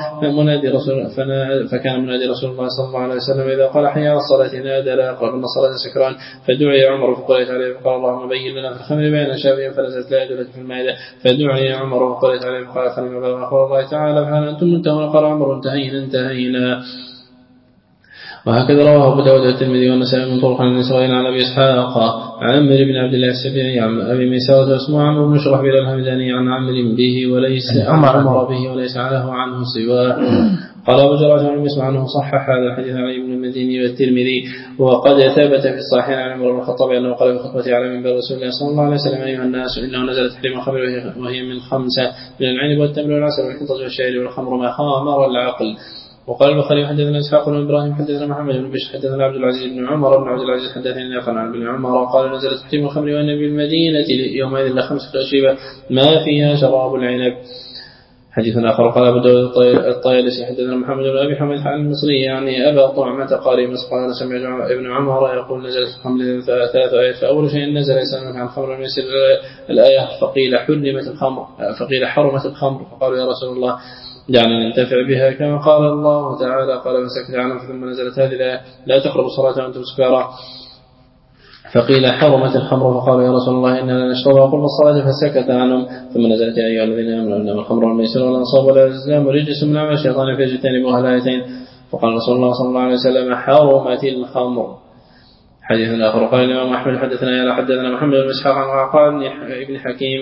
[SPEAKER 2] فكان منادي رسول الله صلى الله عليه وسلم إذا قال حي على الصلاة نادى لا يقربن الصلاة سكران. فدعي عمر فقرئت عليه فقال اللهم بين لنا في الخمر بيان شافيا. فنزلت الآية التي في المائدة فدعي عمر فقرئت عليه فقال فلما بلغ قول الله تعالى فهل أنتم منتهون قال عمر انتهينا. وهكذا رواه أبو داود والترمذي والنسائي من طرق عن إسرائيل عن أبي إسحاق عن عمرو بن عبد الله السبيعي عن أبي ميسرة اسمه عمرو بن شرحبيل الهمداني عن عمرو به وليس عمر به وليس عنه سواه. قال أبو جراح عن مسمع عنه صحح هذا الحديث عن ابن المديني والترمذي. وقد ثبت في الصحيحين عن عمر بن الخطاب أنه قال في خطبته على منبر رسول الله صلى الله عليه وسلم أيها الناس إنه نزل تحريم الخمر وهي من 5 من العنب والتمر والعسل والحنطة والشعير والخمر ما خامر العقل. وقال البخاري حدثنا إسحاق بن إبراهيم حدثنا محمد بن بشر حدثنا عبد العزيز بن عمر بن عبد العزيز حدثني نافع عن ابن عمر قال نزل تحريم الخمر وأن بالمدينة يومئذ ل5 أشربة ما فيها شراب العنب. حديث آخر قال أبو داود الطيالسي حدثنا محمد بن أبي حميد عن المصري يعني أبا طعمة قال قال سمع ابن عمر يقول نزل في الخمر 3 آيات. فأول شيء نزل يسألونك عن الخمر والميسر الآية فقيل حرمت الخمر فقالوا يا رسول الله دعنا ننتفع بها كما قال الله تعالى قال وسكت عنه. ثم نزلت هذه الآية لا تقربوا الصلاة وأنتم سكارى فقيل حرمت الخمر فقالوا يا رسول الله إننا لا نشرب وقلنا الصلاة فسكت عنهم. ثم نزلت يا أيها الذين آمنوا إنما الخمر والميسر والأنصاب والأزلام رجس من عمل الشيطان فاجتنبوها الآيتين. فقال رسول الله صلى الله عليه وسلم حرمت الخمر. حديث آخر قال الإمام أحمد حدثنا محمد بن إسحاق عن قعقاع بن حكيم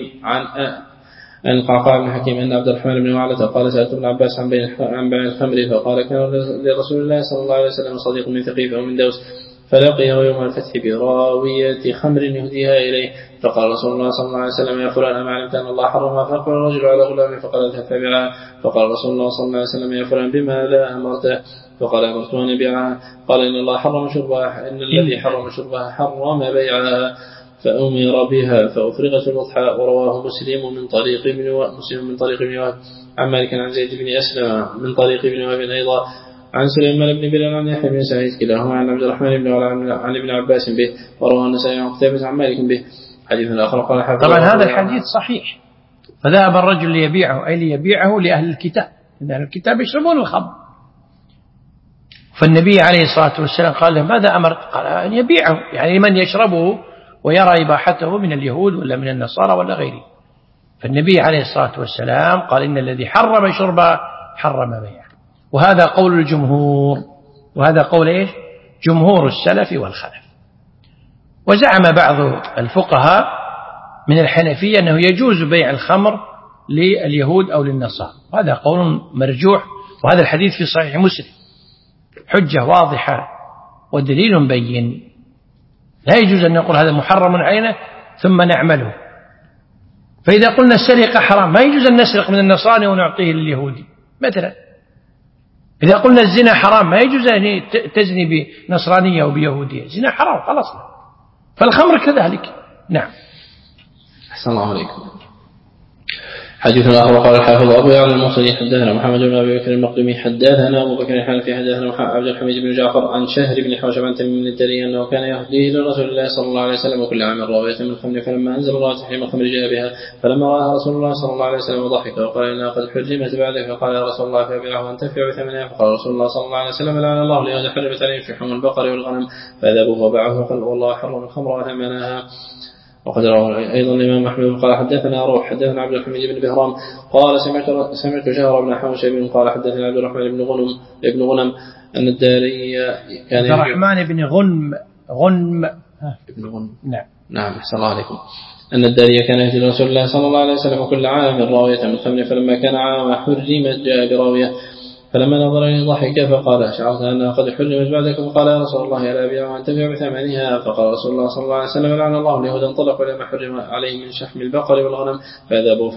[SPEAKER 2] عن قعقاع بن حكيم أن عبد الرحمن بن وعلة قال سألت ابن عباس عن بيع الخمر فقال كان لرسول الله صلى الله عليه وسلم صديق من ثقيف أو من دوس فلقيه يوم الفتح براوية خمر يهديها إليه. فقال رسول الله صلى الله عليه وسلم يا فلان أما علمت أن الله حرمها؟ فأقبل الرجل على غلامه فقال اذهب فبيعها. فقال رسول الله صلى الله عليه وسلم يا فلان بما لا أمرته؟ فقال أمرته أن يبيعها. قال إن الله حرم شربها إن الذي حرم شربها حرم بيعها فأمر بها فأفرغت البطحاء. ورواه مسلم من طريق ابن وهب عن مالك عن زيد بن أسلم من طريق ابن وهب أيضا عن سليمان بن بلال عن يحيى بن سعيد كلاهما عن عبد الرحمن بن عن ابن عباس به. ورواه النسائي عن قتيبة عن مالك به. حديث آخر قال
[SPEAKER 1] طبعا هذا الحديث صحيح. فذهب الرجل ليبيعه أي ليبيعه لأهل الكتاب لأن أهل الكتاب يشربون الخمر. فالنبي عليه الصلاة والسلام قال له ماذا أمرت؟ قال أن يبيعه يعني من يشربه ويرى إباحته من اليهود ولا من النصارى ولا غيره. فالنبي عليه الصلاة والسلام قال إن الذي حرم شربه حرم بيعه. وهذا قول الجمهور وهذا قول إيش؟ جمهور السلف والخلف. وزعم بعض الفقهاء من الحنفية أنه يجوز بيع الخمر لليهود أو للنصارى. وهذا قول مرجوح. وهذا الحديث في صحيح مسلم حجة واضحة ودليل بين. لا يجوز أن نقول هذا محرم عينه ثم نعمله. فإذا قلنا السرقة حرام ما يجوز أن نسرق من النصارى ونعطيه لليهودي مثلا. إذا قلنا الزنا حرام ما يجوز أن تزني بنصرانية أو بيهودية. الزنا حرام خلاص. فالخمر كذلك. نعم.
[SPEAKER 2] أحسن الله عليكم. حديث آخر قال الحافظ أبو يعلى الموصلي حدثنا محمد بن أبي بكر المقدمي حدثنا أبو بكر الحنفي حدثنا عبد الحميد بن جعفر عن شهر بن حوشب عن تميم الدري أنه كان يهديه لرسول الله صلى الله عليه وسلم كل عام راوية من الخمر، فلما أنزل الله تحريم الخمر جاء بها، فلما رآها رسول الله صلى الله عليه وسلم ضحك وقال إنها قد حرمت بعدك، فقال يا رسول الله فبيعه وانتفع بثمنها، فقال رسول الله صلى الله عليه وسلم لعن الله اليهود حرمت عليهم شحوم البقر والغنم، فذهبوا وباعوه وقال والله حرم الخمر وثمنها. وقد روى أيضا الإمام أحمد قال حدثنا روح حدثنا عبد الحميد بن بهرام قال سمعت شهر بن حوشب قال حدثنا عبد الرحمن بن غنم أن الداري كان
[SPEAKER 1] عبد الرحمن بن غنم
[SPEAKER 2] نعم أحسن الله عليكم أن الداري كان يهدي رسول الله صلى الله عليه وسلم كل عام راوية من خمر، فلما كان عام حرمت جاء براوية، فلما نظر إليه ضحك فقال أشعرت أنها قد حرمت بعدك، فقال يا رسول الله ألا أبيع وأنتفع بثمنها، فقال رسول الله صلى الله عليه وسلم لعن الله اليهود انطلقوا لما حرم عليه من شحم البقر والغنم، فذهبوا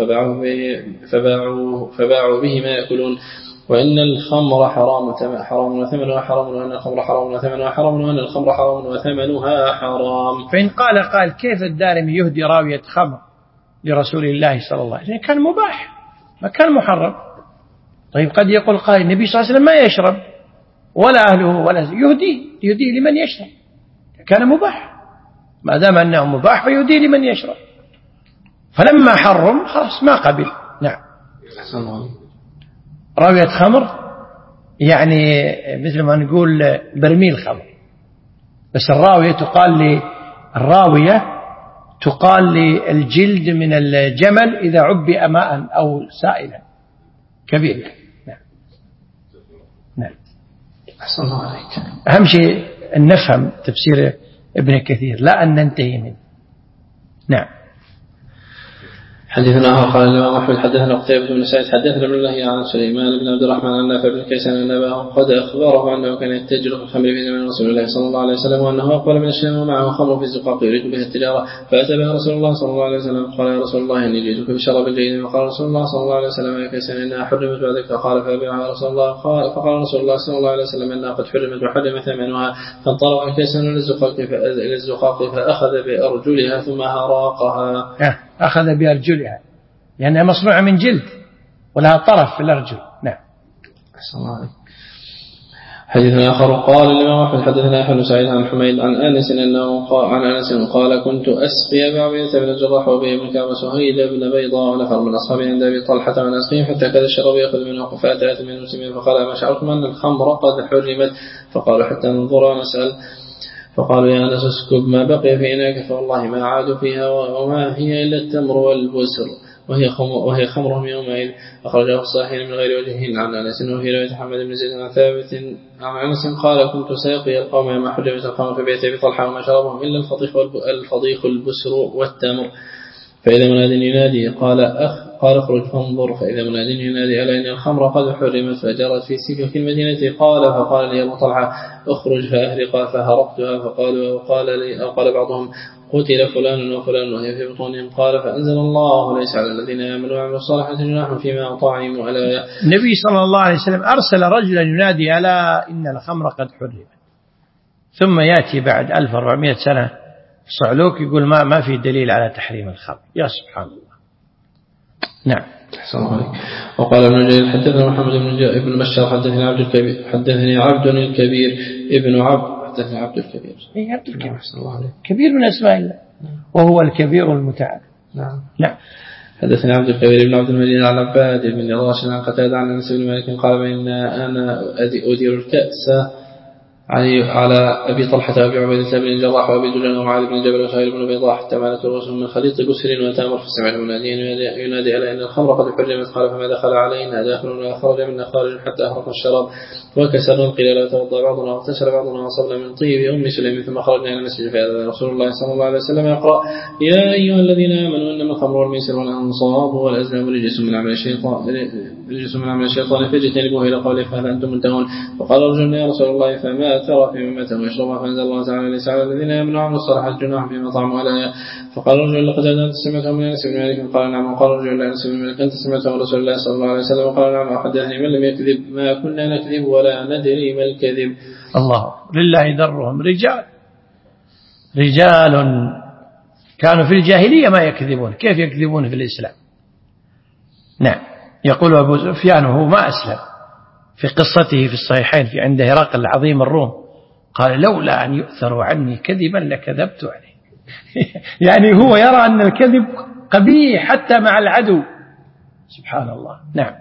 [SPEAKER 2] فباعوا به ما يأكلون، وإن الخمر حرام وثمنها حرام، وأن الخمر حرام وثمنها حرام، وأن الخمر حرام وثمنها حرام.
[SPEAKER 1] فإن قال كيف الدارمي يهدي راوية خمر لرسول الله صلى الله عليه وسلم؟ كان مباح ما كان محرم. طيب قد يقول قائل النبي صلى الله عليه وسلم ما يشرب ولا أهله ولا يهديه لمن يشرب، كان مباح، ما دام أنه مباح فيهديه لمن يشرب، فلما حرم خلاص ما قبل. نعم. راوية خمر يعني مثل ما نقول برميل خمر، بس الراوية تقال للجلد من الجمل إذا عبئ ماء أو سائلا كبير. نعم.
[SPEAKER 2] أحسن الله عليك.
[SPEAKER 1] أهم شيء أن نفهم تفسير ابن كثير لا أن ننتهي منه. نعم.
[SPEAKER 2] حديثنا قال الإمام أحمد حدثنا قتيبة بن سعيد حدثنا من الله عن سليمان بن عبد الرحمن عن نافع بن كيسان أن أباه قد أخبره أنه كان يتجر في الخمر في زمن رسول الله صلى الله عليه وسلم، وأنه أقبل من الشام ومعه خمر في الزقاق يريد بها التجارة، فأتى بها رسول الله صلى الله عليه وسلم قال يا رسول الله إني جئتك بشراب جيد، فقال رسول الله صلى الله عليه وسلم يا كيسان إنها حرمت بعدك، فقال فأبيعها رسول الله، فقال رسول الله صلى الله عليه وسلم إنها قد حرمت وحرم ثمنها، فانطلق كيسان إلى الزقاق فأخذ بأرجلها ثم هراقها.
[SPEAKER 1] أخذ بأرجلها لأنها مصنوعة من جلد ولها طرف في الأرجل. نعم.
[SPEAKER 2] أحسن الله عليك. حديث آخر قال الإمام أحمد حدثنا يحيى بن سعيد عن حميد عن أنس قال كنت أسقي بعبيدة بن الجراح وأبي بن كعب وسهيل بن بيضاء ونفر من أصحابه عند أبي طلحة من أسقيهم حتى كاد الشراب يأخذ منه، فأتى من المسلمين فقال ما شعرتم أن الخمر قد حرمت؟ فقالوا حتى ننظر ونسأل، فقالوا يا أنس اسكب ما بقي في إناك، فوالله ما عادوا فيها وما هي إلا التمر والبسر وهي خمرهم يومئذ. أخرجه الصحيحين من غير وجهه عن أنس، وفي رواية محمد بن زيد عن ثابت عن أنس قال كنت ساقي القوم يوم حرمت الخمر في بيت أبي طلحة وما شربهم إلا الفضيخ البسر والتمر، فإذا مناد ينادي قال اخرج فانظر، فإذا مناد ينادي ألا إن الخمر قد حرمت، فجرت في سكك المدينة. فقال لي أبو طلحة اخرج فأهرق، فهرقتها، قال بعضهم قتل فلان وفلان وهي في بطونهم، قال فأنزل الله ليس على الذين آمنوا وعملوا الصالحات جناح فيما أطاعموا.
[SPEAKER 1] النبي صلى الله عليه وسلم أرسل رجلا ينادي ألا إن الخمر قد حرمت، ثم يأتي بعد 1400 سنة صعلوك يقول ما في دليل على تحريم الخمر. يا سبحان الله. نعم.
[SPEAKER 2] وقال ابن جرير حدثنا محمد بن بشار حدثني عبد الكبير ابن عبد حدثني عبد الكبير.
[SPEAKER 1] عبد الكبير كبير من أسماء الله وهو الكبير المتعال.
[SPEAKER 2] نعم. حدثني عبد الكبير بن عبد المجيد عن عباد بن راشد عن قتادة عن أنس بن مالك قال بين أنا أدير الكأس على أبي طلحة وأبي عبيدة بن الجراح وأبي دجان ومعاذ بن جبل وسهيل بن بيضاء حتى مالت رؤوسهم من خليط بسر وتامر، فسمعت مناديا ينادي ألا إن الخمر قد حرمت، قال فما دخل علينا داخل ولا خرج منا خارج حتى أهرقنا الشراب وكسرنا القلال وتوضأ بعضنا واغتسل بعضنا وصبنا من طيب أم سليم، ثم خرجنا إلى المسجد فإذا رسول الله صلى الله عليه وسلم يقرأ يا أيها الذين آمنوا إنما الخمر والميسر والأنصاب والأزلام رجس من عمل الشيطان فاجتنبوه إلى قوله فهل أنتم منتهون. فقال رجل يا رسول الله فما ترى في مما يشربها؟ فأنزل الله تعالى ليس على الذين آمنوا وعملوا الصالحات جناح فيما طعموا الآية. فقال رجل لقد أنت سمعته من أنس بن مالك؟ قال نعم. وقال رجل لأنس بن مالك أنت سمعته من رسول الله صلى الله عليه وسلم؟ قال نعم. وحدثني من لم يكذب ما كنا نكذب ولا ندري ما الكذب.
[SPEAKER 1] الله لله درهم رجال كانوا في الجاهلية ما يكذبون، كيف يكذبون في الإسلام؟ نعم. يقول أبو سفيان وهو ما أسلم في قصته في الصحيحين في عند هرقل عظيم الروم قال لولا أن يؤثروا عني كذبا لكذبت عليه. يعني هو يرى أن الكذب قبيح حتى مع العدو. سبحان الله. نعم.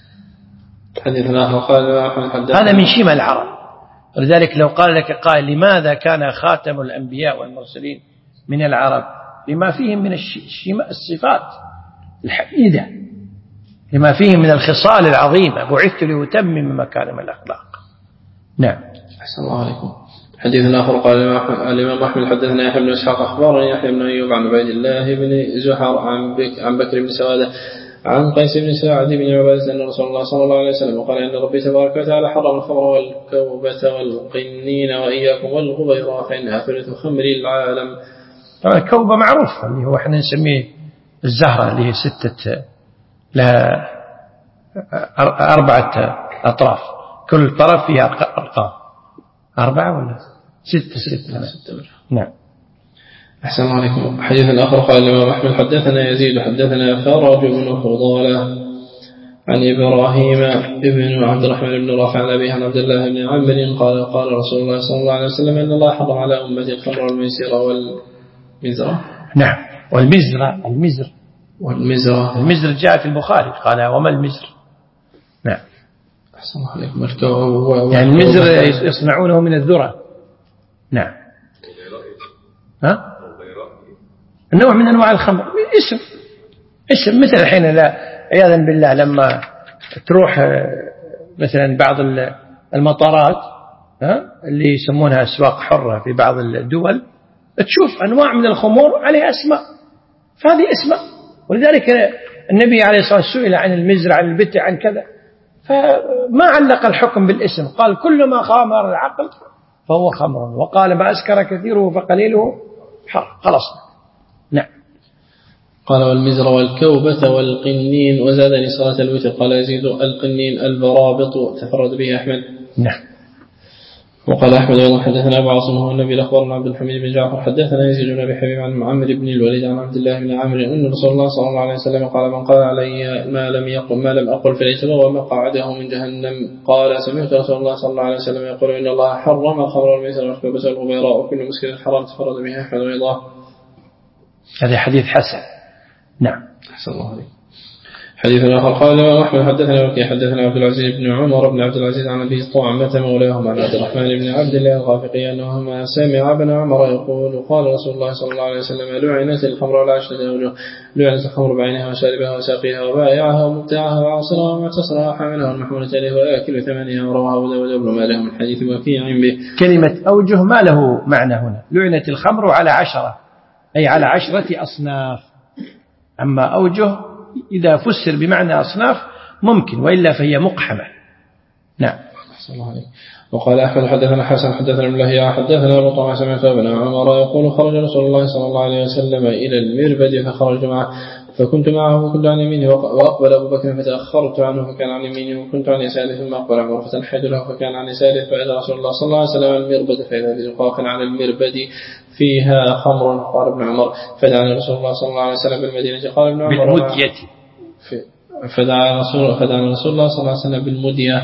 [SPEAKER 1] هذا من شيم العرب. ولذلك لو قال لك قائل لماذا كان خاتم الأنبياء والمرسلين من العرب لما فيهم من الصفات الحميدة، لما فيهم من الخصال العظيمة، بعثت لأتمم مكارم الأخلاق. نعم.
[SPEAKER 2] أحسن الله عليكم. حديث آخر قال الإمام أحمد حدثنا يحيى بن إسحاق أخبرني يحيى بن أيوب عن عبيد الله بن زحر عن بكر بن سوادة عن قيس بن ساعد بن عبادة أن رسول الله صلى الله عليه وسلم قال إن ربي تبارك وتعالى حرم الخمر والكوبة والقنين وإياكم والغبيرة فإنها ثلث خمر العالم.
[SPEAKER 1] طبعا الكوبة معروف اللي هو احنا نسميه الزهرة اللي هي 6 لها 4 أطراف، كل طرف فيها أرقام 4 ولا 6. نعم.
[SPEAKER 2] أحسن الله عليكم. حديث آخر قال الإمام أحمد حدثنا يزيد حدثنا فرج بن فضالة عن إبراهيم ابن عبد الرحمن بن رافع عن أبيه عن عبد الله بن عمرو قال قال رسول الله صلى الله عليه وسلم إن الله حرم على أمتي الخمر والميسر والمزرة.
[SPEAKER 1] نعم. والمزر جاء في البخاري قال وما المزر. نعم.
[SPEAKER 2] أحسن الله عليكم.
[SPEAKER 1] يعني المزر يصنعونه من الذرة. نعم. ها؟ نوع من أنواع الخمر، اسم مثل الحين عياذا بالله لما تروح مثلا بعض المطارات اللي يسمونها أسواق حرة في بعض الدول تشوف أنواع من الخمور عليها أسماء، فهذه أسماء. ولذلك النبي عليه الصلاة والسلام سئل عن المزر عن البتع عن كذا فما علق الحكم بالاسم، قال كل ما خامر العقل فهو خمر، وقال ما أسكر كثيره فقليله خلاص. نعم.
[SPEAKER 2] قال والمزر والكوبة والقنين وزادني صلاة الوتر. قال يزيد القنين البرابط تفرد به أحمد.
[SPEAKER 1] نعم.
[SPEAKER 2] وقال أحمد أيضا حدثنا أبو عاصم هو النبي الأخبار عبد الحميد بن جعفر حدثنا يزيد بن أبي حبيب عن عمرو بن الوليد عن عبد الله بن عمرو أن رسول الله صلى الله عليه وسلم قال من قال علي ما لم أقل فليتبوأ مقعده من جهنم. قال سمعت رسول الله صلى الله عليه وسلم يقول إن الله حرم الخمر والميسر والكوبة والغبيراء وكل مسكر حرام تفرد به أحمد وإيضاه.
[SPEAKER 1] هذا حديث حسن. نعم.
[SPEAKER 2] أحسن الله عليك. حديث آخر قال الإمام أحمد حدثنا وكيع حدثنا عبد العزيز بن عمر بن عبد العزيز عن أبي طعمة مولاهم عن عبد الرحمن بن عبد الله الغافقي أنهما سمع ابن عمر يقول قال رسول الله صلى الله عليه وسلم لعنت الخمر على 10 أوجه، لعنت الخمر بعينها وشاربها وساقيها وبائعها ومبتاعها وعاصرها ومعتصرها وحاملها والمحمولة عليه وآكل ثمنها. ورواه أبو داود بن ماجه من حديث وكيع به.
[SPEAKER 1] كلمة أوجه ما له معنى هنا، لعنت الخمر على 10 أي على 10 أصناف. أما أوجه إذا فسر بمعنى أصناف ممكن، وإلا فهي مقحمة. نعم.
[SPEAKER 2] وقال أحمد حدثنا حسن حدثنا ابن لهيعة حدثنا أبو طه سمعت ابن عمر يقول خرج رسول الله صلى الله عليه وسلم إلى المربد فخرج معه فكنت معه وكنت عن يمينه وأقبل أبو بكر فتأخرت عنه فكان عن يمينه وكنت عن يساره ثم أقبل عمر فتنحيت له فكان عن يساره فإذا رسول الله صلى الله عليه وسلم المربد فإذا بزقاق على المربد فيها خمر. قال ابن عمر فدعا رسول الله صلى الله عليه وسلم بالمدينة. قال ابن عمر
[SPEAKER 1] بالمدية
[SPEAKER 2] فدعا رسول الله صلى الله عليه وسلم بالمدية.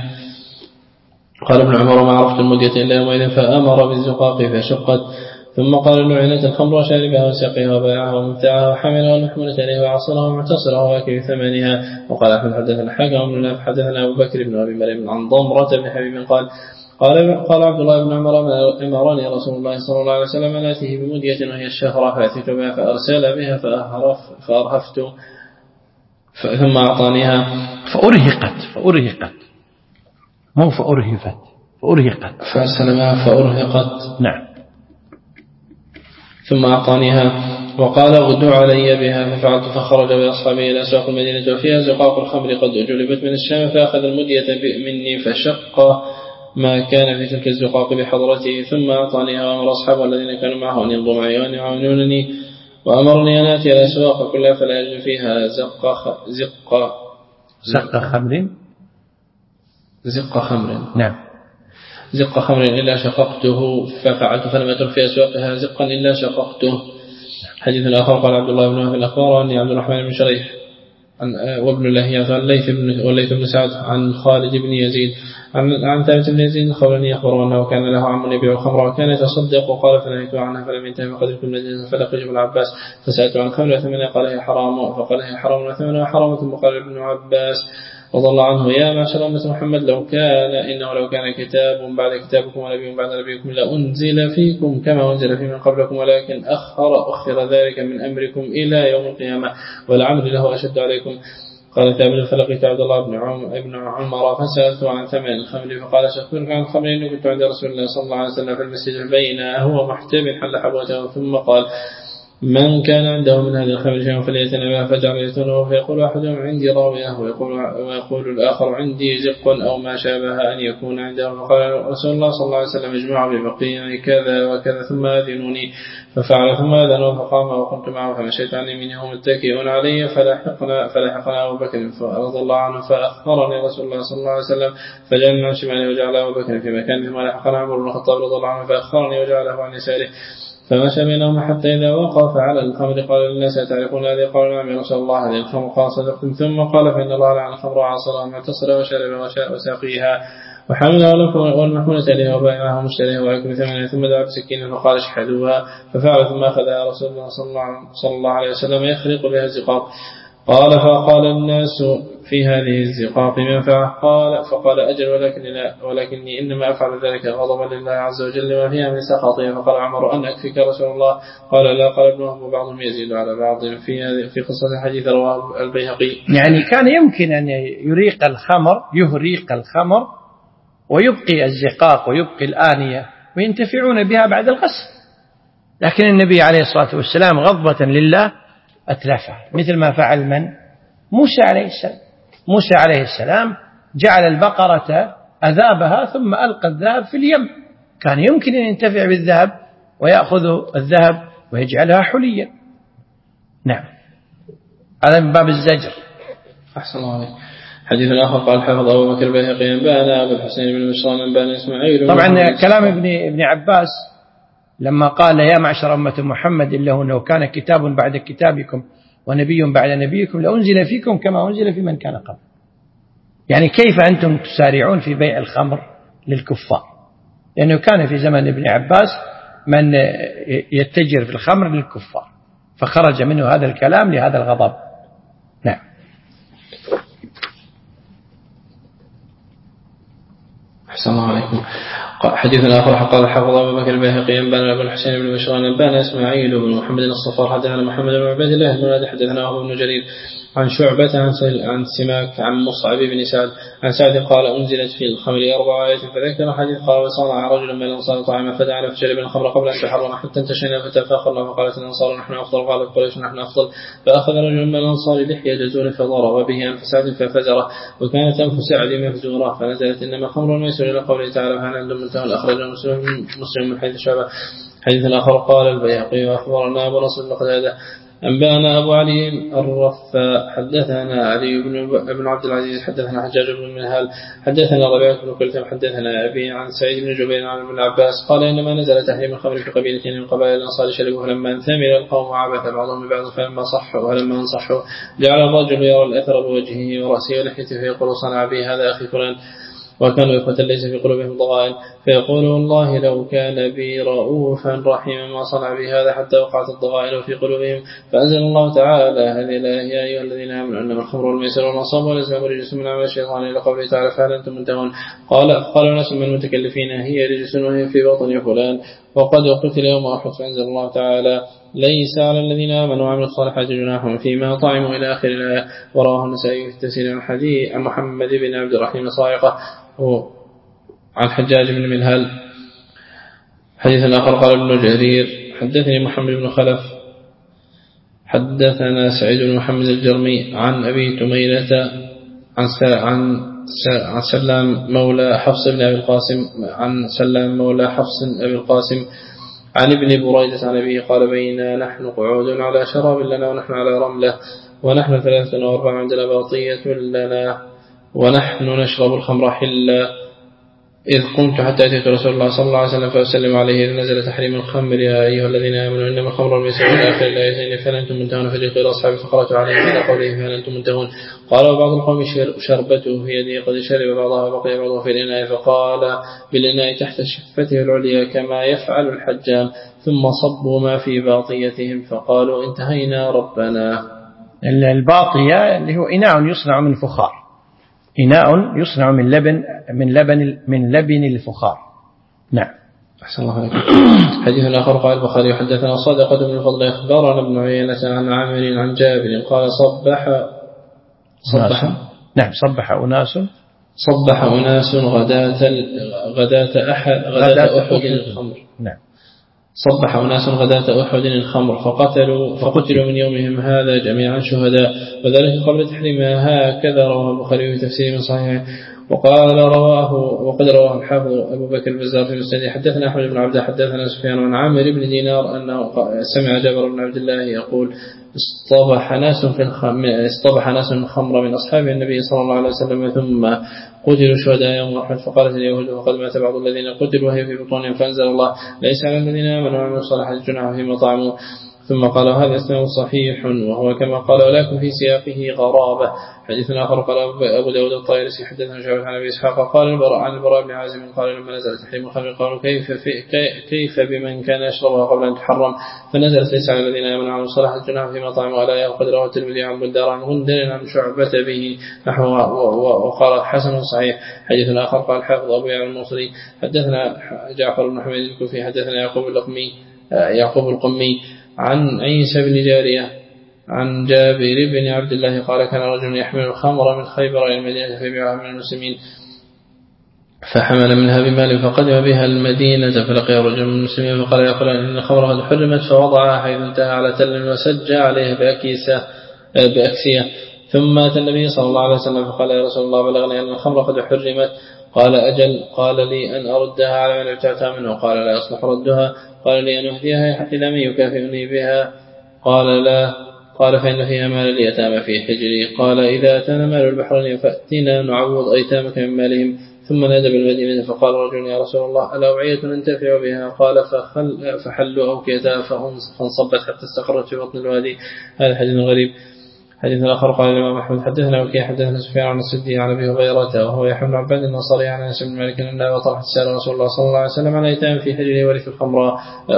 [SPEAKER 2] قال ابن عمر ما عرفت المدية إلا يومئذ فأمر بالزقاق فشقت. ثم قال لعنت الخمر وشاربها وساقيها وبائعها ومبتاعها وحملها والمحمولة عليها وعصرها ومعتصرها وآكل ثمنها. وقال أحمد حدثنا حكم بن نافع حدثنا أبو بكر بن أبي مريم عن ضمرة بن حبيب قال عبد الله بن عمر أمرني رسول الله صلى الله عليه وسلم أن آتيه بمدية وهي الشهرة فأتيت بها فأرسل بها فأرهفت ثم أعطانيها
[SPEAKER 1] فأرهقت مو فأرهفت
[SPEAKER 2] فأرسل بها فأرهقت.
[SPEAKER 1] نعم.
[SPEAKER 2] ثم أعطانيها وقال غدوا علي بها ففعلت فخرج بأصحابي إلى سوق المدينة وفيها زقاق الخمر قد جلبت من الشام فأخذ المدية مني فشق ما كان في تلك الزقاق بحضرته ثم أعطانيها وأمر أصحابه الذين كانوا معه أن يمضوا معي وأن يعاونونني وأمرني أن آتي الأسواق كلها فلا يجد فيها زق خمر.
[SPEAKER 1] نعم.
[SPEAKER 2] زق خمر إلا شققته ففعلت فلم أترك في أسواقها زقا إلا شققته. حديث آخر قال عبد الله بن وهب الأخبار أني عبد الرحمن بن شريح وابن لهيعة والليث بن سعد عن خالد بن يزيد عن ثابت بن يزيد الخولاني أخبره أنه كان له عم يبيع الخمر وكان يتصدق وقال فنهيت عنها فلم ينتهي بقدر كل نجس فلقيت ابن عباس فسألته عن خمر وثمنها قال هي حرام فقال هي حرام وثمنها حرام ثم قال ابن عباس رضي الله عنه يا معشر أمة محمد لو كان كتاب بعد كتابكم ونبي بعد نبيكم لأنزل فيكم كما أنزل في من قبلكم ولكن أخر ذلك من أمركم إلى يوم القيامة والعمل له أشد عليكم. قال ثابت فلقيت عبد الله بن عمر فسألته عن ثمن الخمر فقال سأخبرك عن الخمر إني كنت عند رسول الله صلى الله عليه وسلم في المسجد بين هو محتب حل حبوته ثم قال من كان عنده من هذه الخمر شيء فليتنبه فجعل يتنبه فيقول أحدهم عندي راوية ويقول الآخر عندي زق أو ما شابه أن يكون عنده فقال رسول الله صلى الله عليه وسلم اجمعوا ببقي كذا وكذا ثم أذنوني ففعل ثم أذنوا فقام وقمت معه فمشيت عن يمينه متكئ علي فلحقنا أبو بكر رضي الله عنه فأخبرني رسول الله صلى الله عليه وسلم فجعلنا عن شماله وجعل أبو بكر في مكان ثم لحقنا عمر بن الخطاب رضي الله عنه فأخبرني وجعله عن يساره فمشى بينهم حتى إذا وقف على الخمر قال للناس أتعرفون هذه؟ قالوا نعم يا رسول الله هذه الخمر قال صدقتم ثم قال فإن الله لعن الخمر وعصرها معتصر وشرب وساقيها وحملها والمحمولة إليها وبائعها ومشتريها ويأكل ثمنها ثم دعا بسكين فقال اشحذوها ففعل ثم أخذها رسول الله صلى الله عليه وسلم يخرق بها الزقاق قال فقال الناس في هذه الزقاق منفعة فقال أجل ولكني إنما أفعل ذلك غضبا لله عز وجل ما فيها من سخطه فقال عمر أن أكفيك رسول الله قال لا قال ابن وهب وبعضهم يزيد على بعض في قصة الحديث رواه البيهقي.
[SPEAKER 1] يعني كان يمكن أن يهريق الخمر ويبقي الزقاق ويبقي الآنية وينتفعون بها بعد الغسل لكن النبي عليه الصلاة والسلام غضبة لله أتلفها مثل ما فعل من موسى عليه السلام جعل البقرة أذابها ثم ألقى الذهب في اليم كان يمكن أن ينتفع بالذهب ويأخذ الذهب ويجعلها حليا. نعم هذا من باب الزجر.
[SPEAKER 2] أحسن الله عليك. حديث آخر قال حفظ أبو بكر البيهقي أنبأنا أبو الحسين بن مشران أنبأنا إسماعيل.
[SPEAKER 1] طبعا كلام ابن عباس لما قال يا معشر أمة محمد إنه كان كتاب بعد كتابكم ونبي بعد نبيكم لأنزل فيكم كما أنزل في من كان قبل يعني كيف أنتم تسارعون في بيع الخمر للكفار لأنه كان في زمن ابن عباس من يتجر في الخمر للكفار فخرج منه هذا الكلام لهذا الغضب. نعم.
[SPEAKER 2] أحسن الله عليكم. حديث آخر قال حفظ أبو بكر البيهقي أنبأنا أبو الحسين بن مشران أنبأنا إسماعيل بن محمد الصفار حدثنا محمد بن عبيد الله بن حدثنا أبو بن جرير عن شعبة عن سماك عن مصعب بن سعد عن سعد قال أنزلت في الخمر 4 آيات فذكر حديث قال وصنع رجل من الأنصار طعاما فدعا فشرب الخمر قبل أن تحرم حتى انتشينا فتفاخرنا فقالت الأنصار نحن أفضل قالت قريش نحن أفضل فأخذ رجل من الأنصار لحية جزور فضرب به أنف سعد ففزره وكانت أنف سعد مفزورة فنزلت إنما خمر الميسر إلى قوله تعالى فهل عندهم منتهى الأخرج مسلم من حيث شعبة. حديث آخر قال البيهقي وأخبرنا أبو نصر بن قتادة أنبأنا أبو علي الرفاء حدثنا علي بن عبد العزيز حدثنا حجاج بن منهال حدثنا ربيعة بن كلثم حدثنا أبي عن سعيد بن جبير عن ابن عباس قال إنما نزل تحريم الخمر في قبيلة من قبائل الأنصار شربوه لما انثمر القوم وعبث بعضهم ببعض فلما صحوا ولما انصحوا جعل الرجل يرى الأثر بوجهه ورأسه ولحيته فيقول صنع به هذا أخي فلان وكانوا إخوة ليس في قلوبهم ضغائن فيقول والله لو كان بي رؤوفا رحيما ما صنع بهذا حتى وقعت الضغائن في قلوبهم فأنزل الله تعالى هذه الآية يا أيها الذين آمنوا إنما الخمر والميسر والأنصاب والأزلام رجس من عمل الشيطان إلى قوله تعالى فهل أنتم منتهون قال ناس من المتكلفين هي رجس وهي في بطن فلان وقد قتل يوم أحد فأنزل الله تعالى ليس على الذين آمنوا وعملوا الصالحات جناح فيما طعموا إلى آخر الآية. ورواه النسائي في التفسير عن حديث عن محمد بن عبد الرحيم صاعقة عن حجاج بن منهال. حديث آخر قال ابن جرير حدثني محمد بن خلف حدثنا سعيد بن محمد الجرمي عن أبي تميلة عن سلام مولى حفص بن أبي القاسم عن سلام مولى حفص أبي القاسم عن ابن بريدة عن أبيه قال بينا نحن قعود على شراب لنا ونحن على رملة ونحن 3 و4 عندنا باطية لنا ونحن نشرب الخمر حلا إذ قمت حتى أتيت رسول الله صلى الله عليه وسلم فأسلم عليه نزل تحريم الخمر يا أيها الذين آمنوا إنما الخمر والميسر إلى آخر الآيتين فهل أنتم منتهون فجئت إلى أصحابي فقرأت عليهم إلى قوله فهل أنتم منتهون قال وبعض القوم شربته في يده قد شرب بعضها وبقي بعضها في الإناء فقال بالإناء تحت شفته العليا كما يفعل الحجام ثم صبوا ما في باطيتهم فقالوا انتهينا ربنا.
[SPEAKER 1] الباطية اللي هو إناء يصنع من فخار، إناء يصنع من لبن الفخار. نعم.
[SPEAKER 2] أحسن الله عليكم. حديث آخر قال البخاري حدثنا صدقة بن الفضل أخبرنا ابن عيينة عن عامر عن جابر قال صبح غداة أحد الخمر.
[SPEAKER 1] نعم.
[SPEAKER 2] صبح أناس غداة أحد الخمر فقتلوا من يومهم هذا جميعا شهداء وذلك قبل تحريمها هكذا رواه البخاري في تفسير من صحيح. وقد رواه الحافظ أبو بكر البزار في المسند حدثنا أحمد بن عبد حدثنا سفيان عن عامر بن دينار أنه سمع جابر بن عبد الله يقول اصطبح ناس الخمر من أصحاب النبي صلى الله عليه وسلم ثم قتلوا شهداء يوم أحد فقالت اليهود وقد مات بعض الذين قتلوا وهي في بطونهم فأنزل الله ليس على الذين آمنوا وعملوا الصالحات جناح فيما طعموا ثم قال هذا إسناد صحيح وهو كما قال ولكن في سياقه غرابة. حديث آخر قال أبو داود الطائرسي حدثنا شعبة عن أبي إسحاق قال عن البراء بن عازم قال لما نزل تحريم الخمر قالوا كيف بمن كان يشربها قبل أن تحرم فنزلت ليس على الذين آمنوا وعملوا الصالحات جناح فيما طعموا ألا وقد رواه الترمذي عن بندار عن غندر عن شعبة به نحوه وقال حسن صحيح. حديث آخر قال الحافظ أبو يعلى الموصلي حدثنا جعفر بن حميد الكوفي حدثنا يعقوب القمي عن عيسى بن جارية عن جابر بن عبد الله قال كان رجل يحمل الخمر من خيبر إلى المدينة فيبيعها من المسلمين فحمل منها بمال فقدم بها المدينة فلقي رجل من المسلمين فقال يا فلان إن الخمر قد حرمت فوضعها حيث انتهى على تل وسج عليه بأكسية ثم أتى النبي صلى الله عليه وسلم فقال يا رسول الله بلغني أن الخمر قد حرمت قال أجل قال لي أن أردها على من ابتعتها منه قال لا يصلح ردها قال لي أن أهديها إلى من يكافئني بها قال لا قال فإن فيها مال اليتامى في حجري قال إذا أتانا مال البحرين فأتنا نعوض أيتامك من مالهم ثم نادى بالمدينة فقال رجل يا رسول الله ألا أوعية ننتفع بها قال فحلوا أوكيتها فانصبت حتى استقرت في بطن الوادي. هذا حديث غريب. حديث آخر قال الإمام أحمد حدثنا وكيع حدثنا سفيان عن السدي عن أبي هريرة وهو يحيى بن عباد النصري عن أنس بن مالك أن أبا طلحة سأل رسول الله صلى الله عليه وسلم عن أيتام في حجره ورثوا الخمر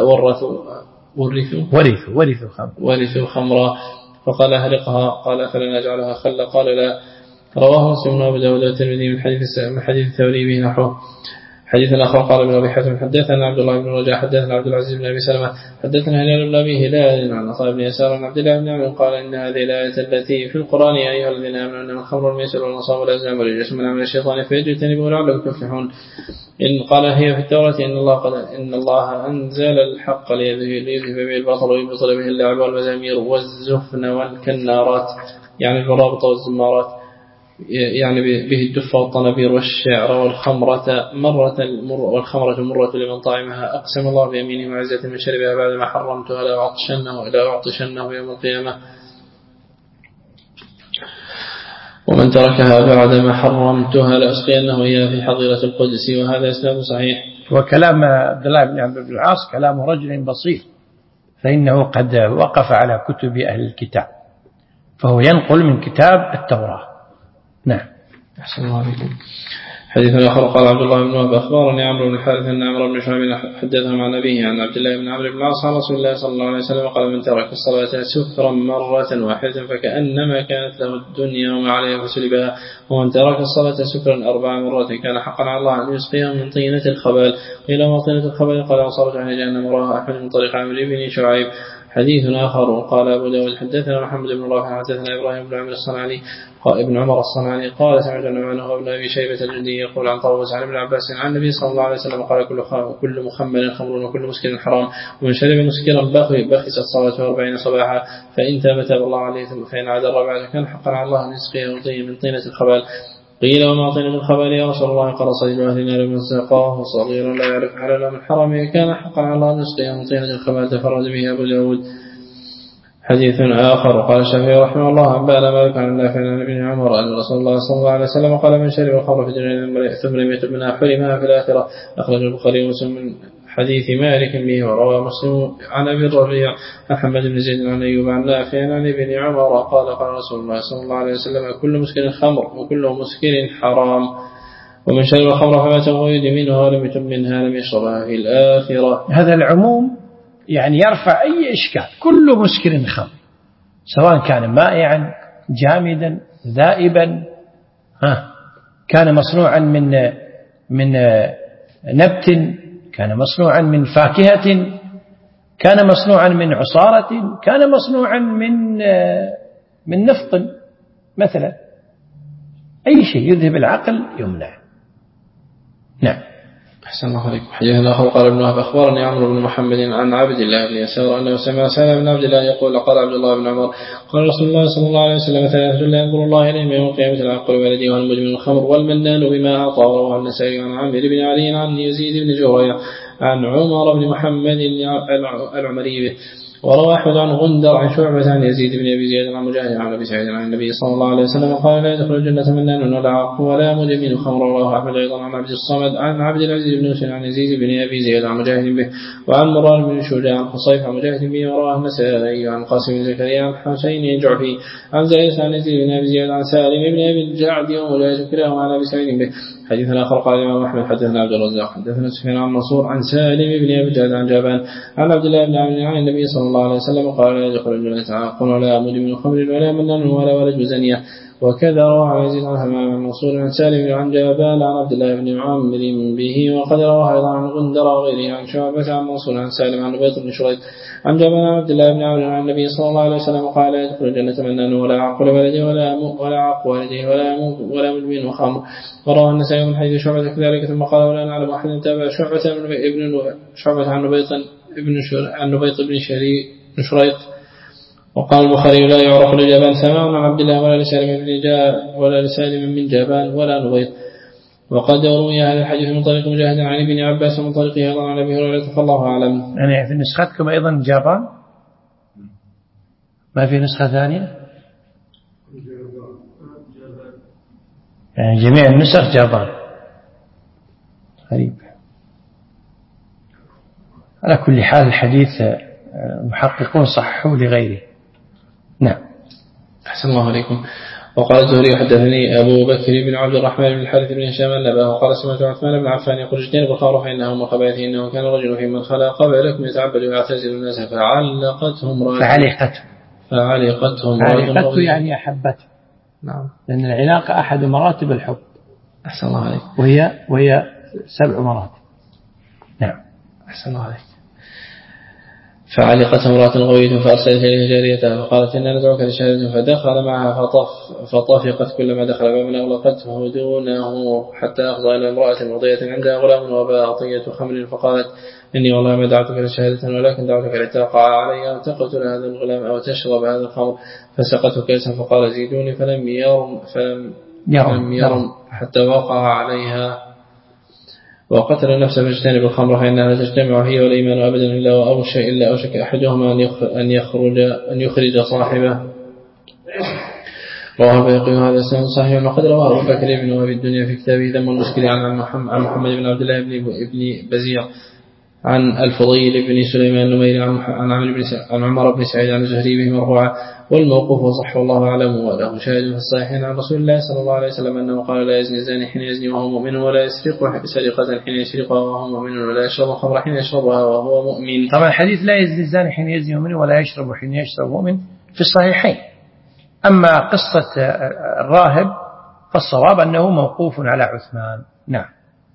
[SPEAKER 2] ورثوا الخمر فقال أهلقها قال فلن أجعلها خل قال لا. رواه مسلم وأبو داود والترمذي من حديث الثوري به نحوه. حديث آخر قال ابن أبي حاتم حدثنا عبد الله بن رجاء حدثنا عبد العزيز بن أبي سلمة حدثنا هلال بن أبي هلال عن عطاء بن يسار عن عبد الله بن عمرو قال إن هذه الآية التي في القرآن يا أيها الذين آمنوا إنما الخمر والميسر والأنصاب والأزلام والرجس من عمل الشيطان فيجتنبوا لعلكم تفلحون. إن قال هي في التوراة إن الله أنزل الحق ليذهب به الباطل ويبطل به اللعب والمزامير والزفن والكنارات يعني البرابط والزمارات يعني به الدف والطنابير والشعر والخمرة مرة لمن طعمها أقسم الله بيمينه وعزة من شربها بعد ما حرمتها لا أعطشنه يوم القيامة ومن تركها بعد ما حرمتها لأسقينه إياها في حظيرة القدس. وهذا إسناد صحيح.
[SPEAKER 1] وكلام عبد الله بن عمرو بن العاص كلام رجل بصير فإنه قد وقف على كتب أهل الكتاب فهو ينقل من كتاب التوراة. نعم.
[SPEAKER 2] أحسن الله عليكم. حديث آخر قال عبد الله بن وهب أخبرني عمرو بن الحارث أن عمرو بن شعيب حدثهم عن أبيه عن عبد الله بن عمرو بن العاص عن رسول الله صلى الله عليه وسلم قال من ترك الصلاة سكرا مرة واحدة فكأنما كانت له الدنيا وما عليها فسلبها ومن ترك الصلاة سكرا 4 مرات كان حقا على الله أن يسقيها من طينة الخبال. قيل ما طينة الخبال قال وصارت عن جهنم رواه أحمد من طريق عمرو بن شعيب. حديث آخر قال أبو داود حدثنا محمد بن رافع حدثنا إبراهيم بن عمر الصنعاني قال سمعت النعمان وابن أبي شيبة الجندي يقول عن طاووس عن ابن عباس عن النبي صلى الله عليه وسلم قال كل مخمر خمر وكل مسكر حرام ومن شرب مسكرا بخست صلاته 40 صباحا فإن تاب الله عليه فإن عاد الرابعة كان حقا على الله أن يسقيه من طينة الخبال. قيل وما طينة الخبال يا رسول الله قال صيد أهل النار من سقاه صغيرا لا يعرف حلالا من حرامه كان حقا على الله أن يسقيه من طينة الخبال. تفرد به أبو داود. حديث آخر قال الشافعي رحمه الله أنبأنا مالك عن نافع عن ابن عمر أن رسول الله صلى الله عليه وسلم قال من شرب الخمر في الدنيا ثم لم يتب منها حرمها في الآخرة. أخرج البخاري ومسلم من حديث مالك به، وروى مسلم عن أبي الربيع عن محمد بن زيد عن أيوب عن نافع عن ابن عمر قال قال رسول الله صلى الله عليه وسلم كل مسكر خمر وكل مسكر حرام، ومن شرب الخمر فمات وهو يدمن منها ولم يتب منها لم يشربها في الآخرة.
[SPEAKER 1] هذا العموم يعني يرفع أي إشكال. كل مسكر خمر سواء كان مائعا جامدا ذائبا، كان مصنوعا من نبت، كان مصنوعا من فاكهة، كان مصنوعا من عصارة، كان مصنوعا من نفط مثلا، أي شيء يذهب العقل يمنع. نعم.
[SPEAKER 2] أحسن الله عليكم. حديث آخر قال ابن وهب أخبرني عمرو بن محمد عن عبد الله بن يسار أنه سمع سالم بن عبد الله يقول قال عبد الله بن عمر قال رسول الله صلى الله عليه وسلم ثلاثة لا ينظر الله إليهم يوم القيامة العقل والذي هو المدمن الخمر والمنان بما أعطى. رواه النسائي عن عامر بن علي عن يزيد بن جريع عن عمر بن محمد العمري به. وروى أحمد عن غندر عن شعبة عن يزيد بن أبي زياد عن مجاهد عن أبي سعيد عن النبي صلى الله عليه وسلم قال لا يدخل الجنة منان ولا عاق ولا مدمن خمر. رواه أحمد أيضا عن عبد الصمد عن عبد العزيز بن مسلم عن يزيد بن أبي زياد عن مجاهد به، وعن مران بن شجاع عن حصيف عن مجاهد به. ورواه النسائي عن قاسم بن زكريا عن حسين الجعفي عن زيد عن يزيد بن أبي زياد عن سالم بن أبي الجعد ومجاهد كلاهما عن أبي سعيد به. حديث آخر قال الإمام أحمد حدثنا عبد الرزاق حدثنا سفيان عن منصور عن سالم بن أبي الجعد عن جابان عن عبد الله بن عمرو عن النبي صلى الله عليه وسلم قال لا يدخل الجنة عاق ولا مدمن خمر ولا منان ولا ولد زانية. وكذا رواه يزيد عن همام عن منصور عن سالم عن جابان عن عبد الله بن عمرو به. وقد رواه أيضا عن غندر وغيره عن شعبة عن منصور عن سالم عن نبيط بن شريط عن جابان عن عبد الله بن عمرو عن النبي صلى الله عليه وسلم قال لا يدخل الجنة منان ولا عاق ولده ولا عاق والده ولا مدمن خمر. ورواه النسائي من حديث شعبة كذلك ثم قال ولا نعلم أحدا تابع شعبة عن نبيط بن شريط. وقال البخاري لا يعرف لجابان سماع عن عبد الله ولا لسالم من جابان ولا نبيط. وقد روي هذا الحديث من طريق مجاهد عن ابن عباس من طريقه أيضا عن أبي هريرة فالله أعلم.
[SPEAKER 1] يعني في نسختكم أيضا جابان؟ ما في نسخة ثانية؟ يعني جميع النسخ جابان. غريب. على كل حال الحديث محققون صححوا لغيره. نعم.
[SPEAKER 2] أحسن الله عليكم. وقال الزهري حدثني أبو بكر بن عبد الرحمن بن الحارث بن هشام النبأ وقال سمعت عثمان بن عفان يقول اجتنبوا الخمر فإنه من خبائث إنه كان رجل في من خلا قبلكم يتعبد ويعتزل الناس فعلقته
[SPEAKER 1] يعني أحبته.
[SPEAKER 2] نعم.
[SPEAKER 1] لأن العلاقة أحد مراتب الحب.
[SPEAKER 2] أحسن الله عليك.
[SPEAKER 1] وهي 7 مراتب. نعم.
[SPEAKER 2] أحسن الله عليك. فعلقت امرأة غوية فأرسلت إليه جاريتها فقالت إنا ندعوك لشهادة فدخل معها فطفقت كلما دخل بابا أغلقته دونه حتى أفضى إلى امرأة مرضية عندها غلام وباطية خمر فقالت إني والله ما دعوتك لشهادة ولكن دعوتك لتقع علي أو تقتل هذا الغلام أو تشرب هذا الخمر. فسقته كأسا فقال زيدوني فلم يرم حتى وقع عليها. وقتل النفس فاجتنب الخمر فإنها لا تجتمع هي والإيمان أبدا إلا أوشك أحدهما أن يخرج صاحبه. رواه البيهقي هذا سند صحيح. وقد رواه أبو بكر بن وهب الدنيا في كتابه ذم المسكر عن محمد بن عبد الله بن بزيع عن الفضيل بن سليمان النميري عن عمر بن سعيد عن الزهري به مرفوعا والموقوف وصح والله أعلم. وله شاهد في الصحيحين عن رسول الله صلى الله عليه وسلم أنه قال لا يزني الزاني حين يزني وهو مؤمن ولا يسرق سرقة حين يسرقها وهو مؤمن ولا يشرب خمرا حين يشربها وهو مؤمن.
[SPEAKER 1] طبعا الحديث لا يزني الزاني حين يزني مؤمن ولا يشرب حين يشرب مؤمن في الصحيحين. أما قصة الراهب فالصواب أنه موقوف على عثمان. نعم.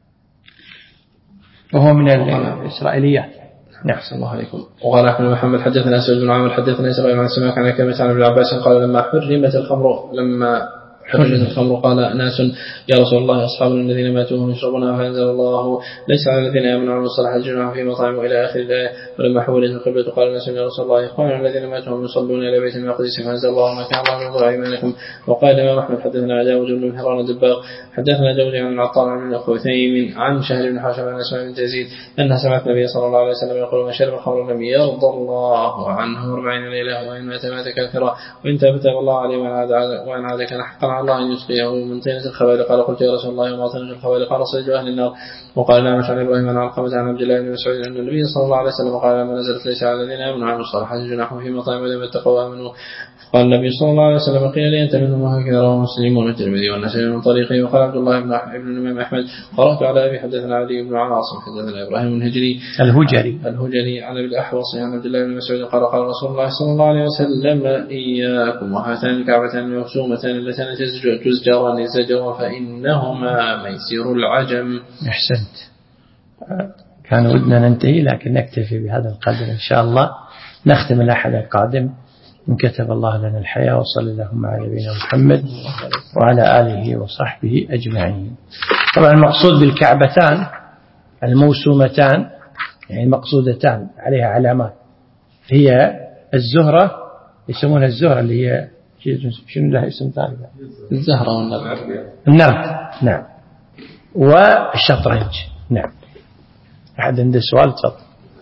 [SPEAKER 1] وهو من الإسرائيليات.
[SPEAKER 2] نعم. صلى الله عليكم. وقال أحمد بن محمد حدثنا سعيد بن عامر حدثنا إسرائيل عن سماك عن كلمة عن ابن عباس قال لما حرمت الخمر. قال ناس يا رسول الله أصحابنا الذين ماتوا وهم يشربونها، فأنزل الله ليس على الذين آمنوا وعملوا الصالحات جناح في مطعم إلى آخر الآية. ولما حولت القبلة قال ناس يا رسول الله إخواننا الذين ماتوا وهم يصلون إلى بيت المقدس، فأنزل الله ما كان الله ينظر إيمانكم. وقال الإمام أحمد حدثنا داود بن مهران الدباغ حدثنا داود عن العطار عن الخوثيم عن شهر بن حاشم عن أسماء بن يزيد أنها سمعت النبي صلى الله عليه وسلم يقول من شرب خمرا لم يرضى الله عنه 40 ليلة، وإن مات مات كافرا، وإن تاب تاب الله عليه، وإن عاد كان حقا على الله أن يسقيه من طينة الخبال. قال قلت يا رسول الله وما طينة الخبال؟ قال صيد أهل النار. وقال نعم عن إبراهيم عن علقمة عن عبد الله بن مسعود أن النبي صلى الله عليه وسلم قال لما نزلت ليس على الذين آمنوا وعملوا الصالحات جناح في مطعم ولم يتقوا آمنوا. قال النبي صلى الله عليه وسلم قيل لي أنت منهم، وهكذا رواه مسلم والترمذي والنسائي من طريقه. وقال عبد الله بن الإمام أحمد قرأت على أبي حدثنا علي بن عاصم حدثنا إبراهيم الهجري عن أبي الأحوص عن عبد الله بن مسعود قال قال رسول الله صلى الله عليه وسلم إياكم وهاتان الكعبتان الموسومتان اللتان تزجران زجرا فإنهما ميسر العجم.
[SPEAKER 1] أحسنت. كان ودنا ننتهي لكن نكتفي بهذا القدر إن شاء الله. نختم الأحد القادم إن كتب الله لنا الحياة. وصلى اللهم على نبينا محمد وعلى آله وصحبه أجمعين. طبعا المقصود بالكعبتان الموسومتان يعني مقصودتان عليها علامات، هي الزهرة يسمونها الزهرة اللي هي شنو لها اسم ثاني؟
[SPEAKER 2] الزهرة والنرد.
[SPEAKER 1] النرد نعم، والشطرنج نعم. أحد عنده سؤال تفضل.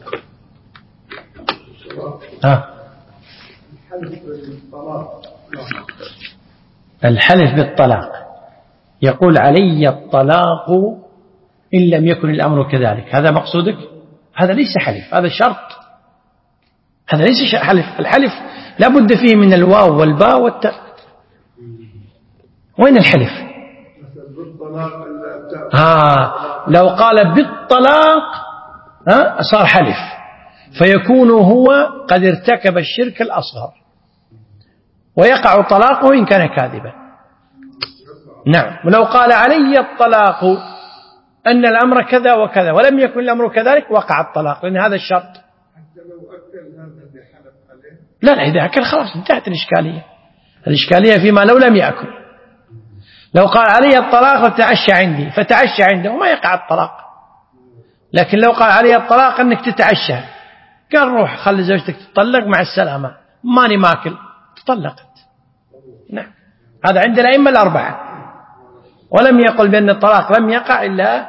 [SPEAKER 1] الحلف بالطلاق يقول علي الطلاق إن لم يكن الأمر كذلك، هذا مقصودك؟ هذا ليس حلف، هذا شرط، هذا ليس حلف. الحلف لا بد فيه من الواو والباء والتاء. وين الحلف؟ لو قال بالطلاق صار حلف، فيكون هو قد ارتكب الشرك الأصغر ويقع طلاقه إن كان كاذبا. نعم. ولو قال علي الطلاق أن الأمر كذا وكذا ولم يكن الأمر كذلك وقع الطلاق، لأن هذا الشرط. لا إذا أكل خلاص انتهت الإشكالية. الإشكالية فيما لو لم يأكل. لو قال علي الطلاق وتعشى عندي فتعشى عنده وما يقع الطلاق. لكن لو قال علي الطلاق أنك تتعشى، قال روح خلي زوجتك تطلق مع السلامة ماني ماكل، تطلقت. نعم. هذا عند الأئمة الأربعة. ولم يقل بأن الطلاق لم يقع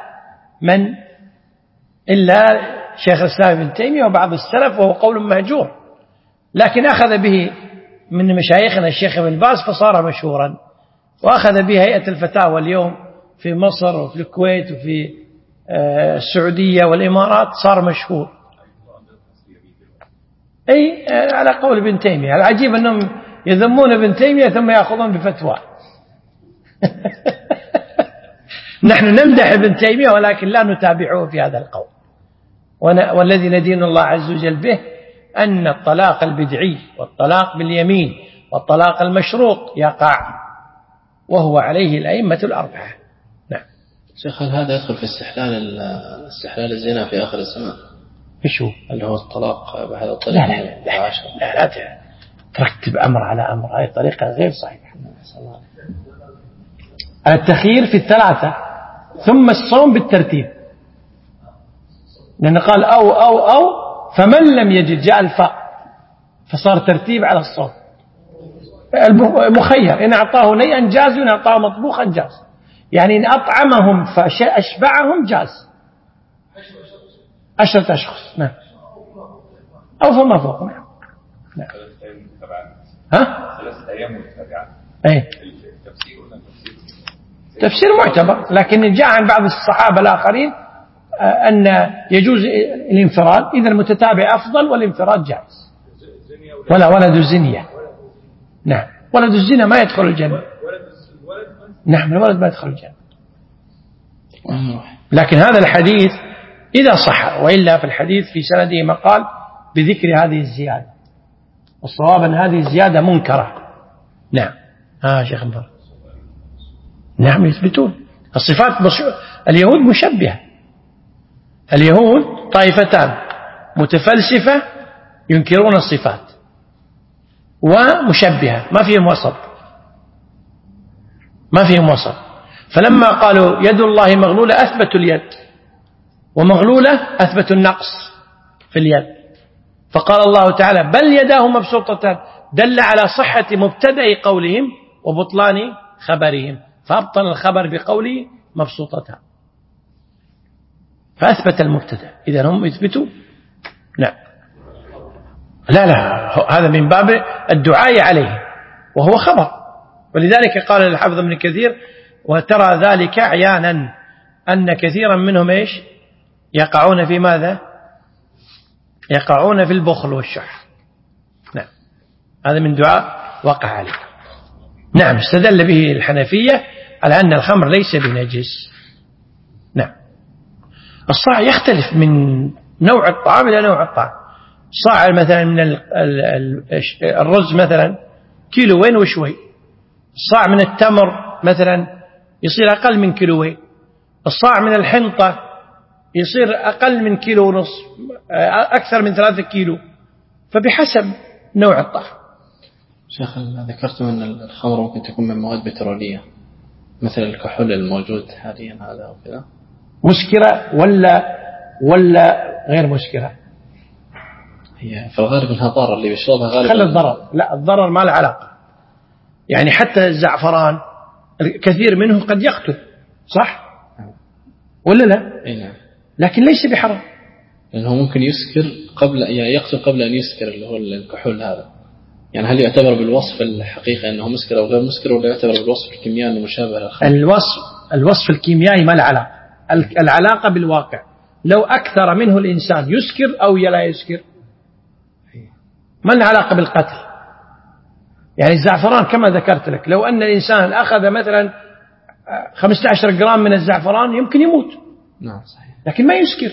[SPEAKER 1] إلا شيخ الإسلام ابن تيمية وبعض السلف، وهو قول مهجور، لكن أخذ به من مشايخنا الشيخ ابن باز فصار مشهورا، وأخذ به هيئة الفتاوى اليوم في مصر وفي الكويت وفي السعودية والإمارات صار مشهور. أي على قول ابن تيمية. العجيب أنهم يذمون ابن تيمية ثم يأخذون بفتوى. نحن نمدح ابن تيمية ولكن لا نتابعه في هذا القول. والذي ندين الله عز وجل به أن الطلاق البدعي والطلاق باليمين والطلاق المشروط يقع، وهو عليه الأئمة الأربعة. نعم.
[SPEAKER 2] شيخ هل هذا يدخل في استحلال الزنا في آخر الزمان؟
[SPEAKER 1] إيش هو؟
[SPEAKER 2] اللي هو الطلاق بهذا الطريقة؟
[SPEAKER 1] لا ترتب أمر على أمر، هذه طريقة غير صحيحة. التخيير في الثلاثة ثم الصوم بالترتيب، لأنه قال أو فمن لم يجد جاء الفاء فصار ترتيب على الصوم. مخير، إن أعطاه نيئا جاز وإن أعطاه مطبوخا جاز، يعني إن أطعمهم فأشبعهم جاز 10 أشخاص. نعم. أو فما فوق. نعم. ها؟
[SPEAKER 3] 3 أيام متتابعة.
[SPEAKER 1] أي. تفسير معتبر، لكن جاء عن بعض الصحابة الآخرين أن يجوز الانفراد، إذا المتتابع أفضل والانفراد جائز. ولا ولد الزنية. نعم. ولد الزنا ما يدخل الجنة. نعم الولد ما يدخل الجنة. لكن هذا الحديث إذا صح، وإلا في الحديث في سنده مقال بذكر هذه الزيادة، والصواب أن هذه الزيادة منكرة. نعم. شيخ مبارك. نعم يثبتون الصفات. اليهود مشبهة، اليهود طائفتان متفلسفة ينكرون الصفات، ومشبهة ما فيهم وسط. ما فيهم وسط. فلما قالوا يد الله مغلولة أثبتوا اليد، ومغلولة أثبتوا النقص في اليد. فقال الله تعالى بل يداه مبسوطتان، دل على صحة مبتدأ قولهم وبطلان خبرهم، فأبطل الخبر بقوله مبسوطتان، فأثبت المبتدأ. إذن هم يثبتوا لا لا لا، هذا من باب الدعاء عليه وهو خبر. ولذلك قال الحافظ ابن كثير وترى ذلك عيانا أن كثيرا منهم إيش يقعون في ماذا؟ يقعون في البخل والشح. نعم، هذا من دعاء وقع عليه. نعم، استدل به الحنفية على أن الخمر ليس بنجس. نعم. الصاع يختلف من نوع الطعام إلى نوع الطعام. صاع مثلا من الرز مثلا كيلوين وشوي، الصاع من التمر مثلا يصير أقل من كيلوين، الصاع من الحنطة يصير أقل من كيلو ونص، أكثر من 3 كيلو، فبحسب نوع الطعام.
[SPEAKER 2] شيخ ذكرتم أن الخمر ممكن تكون من مواد بترولية مثل الكحول الموجود حاليا، هذا أو كذا
[SPEAKER 1] مسكرة ولا غير مسكرة؟
[SPEAKER 2] هي في الغالب انها ضارة، اللي بيشربها غالبا.
[SPEAKER 1] خلي الضرر، لا الضرر ما له علاقة. يعني حتى الزعفران كثير منه قد يقتل، صح ولا لا؟
[SPEAKER 2] اي نعم.
[SPEAKER 1] لكن ليس بحرام،
[SPEAKER 2] لأنه ممكن يسكر قبل، يعني يقتل قبل أن يسكر، اللي هو الكحول هذا. يعني هل يعتبر بالوصف الحقيقي أنه مسكر أو غير مسكر، ولا يعتبر بالوصف الكيميائي أنه مشابه للخمر؟
[SPEAKER 1] الوصف الكيميائي ما له علاقة، العلاقة بالواقع. لو أكثر منه الإنسان يسكر أو لا يسكر، ما له علاقة بالقتل. يعني الزعفران كما ذكرت لك، لو أن الإنسان أخذ مثلا 15 جرام من الزعفران يمكن يموت.
[SPEAKER 2] نعم صحيح.
[SPEAKER 1] لكن ما يسكر.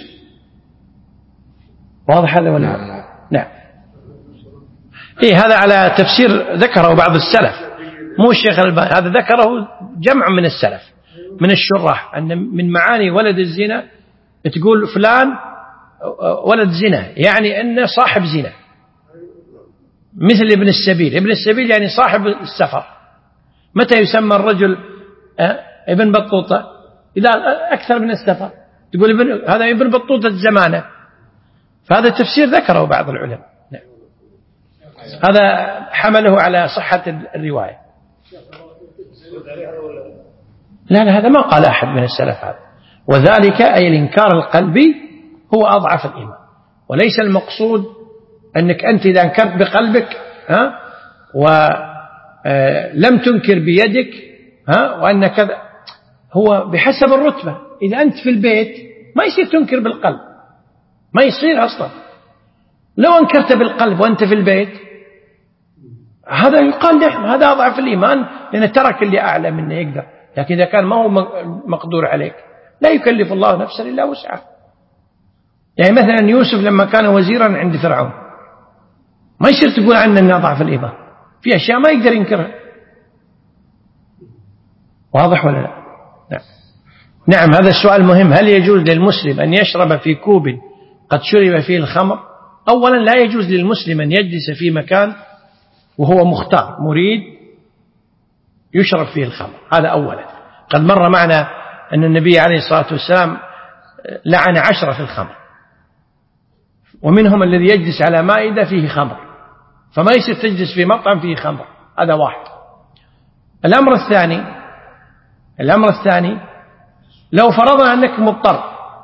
[SPEAKER 1] واضح هذا ولا؟ نعم. إيه، هذا على تفسير ذكره بعض السلف، مو الشيخ الألباني، هذا ذكره جمع من السلف من الشراح، أن من معاني ولد الزنا تقول فلان ولد زنا، يعني أنه صاحب زنا، مثل ابن السبيل. ابن السبيل يعني صاحب السفر. متى يسمى الرجل ابن بطوطة؟ إذا أكثر من السفر، تقول هذا ابن بطوطة زمانه. فهذا التفسير ذكره بعض العلماء. نعم. هذا حمله على صحة الرواية. لا هذا ما قال أحد من السلف هذا، وذلك أي الإنكار القلبي هو أضعف الإيمان، وليس المقصود أنك أنت إذا أنكرت بقلبك ولم تنكر بيدك وأن كذا، هو بحسب الرتبة. إذا أنت في البيت ما يصير تنكر بالقلب، ما يصير أصلا. لو أنكرت بالقلب وأنت في البيت هذا يقال نعم هذا أضعف الإيمان، لأن ترك اللي أعلى منه يقدر. لكن إذا كان ما هو مقدور عليك لا يكلف الله نفسا إلا وسعها. يعني مثلا يوسف لما كان وزيرا عند فرعون ما يصير تقول عنه أنه ضعف الإيمان، في أشياء ما يقدر ينكرها. واضح ولا لا؟ نعم. هذا السؤال مهم. هل يجوز للمسلم أن يشرب في كوب قد شرب فيه الخمر؟ أولا لا يجوز للمسلم أن يجلس في مكان وهو مختار مريد يشرب فيه الخمر، هذا أولا. قد مر معنا أن النبي عليه الصلاة والسلام لعن 10 في الخمر، ومنهم الذي يجلس على مائدة فيه خمر، فما يصير تجلس في مطعم فيه خمر، هذا واحد. الأمر الثاني لو فرضنا أنك مضطر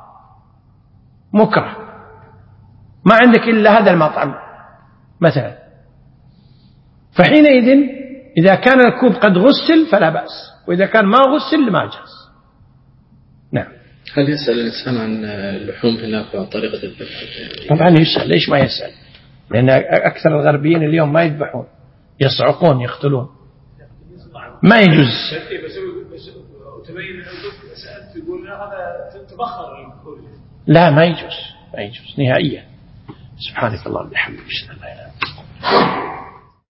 [SPEAKER 1] مكره ما عندك إلا هذا المطعم مثلا، فحينئذ إذا كان الكوب قد غسل فلا بأس، وإذا كان ما غسل ما جاز. نعم.
[SPEAKER 2] هل يسأل الإنسان عن اللحوم هناك وعن طريقة الذبح؟
[SPEAKER 1] طبعا يسأل، ليش ما يسأل؟ لأن أكثر الغربيين اليوم ما يذبحون، يصعقون يقتلون، ما يجوز. لا ما يجوز نهائيا. سبحانك اللهم وبحمدك، اشهد ان لا اله الا انت.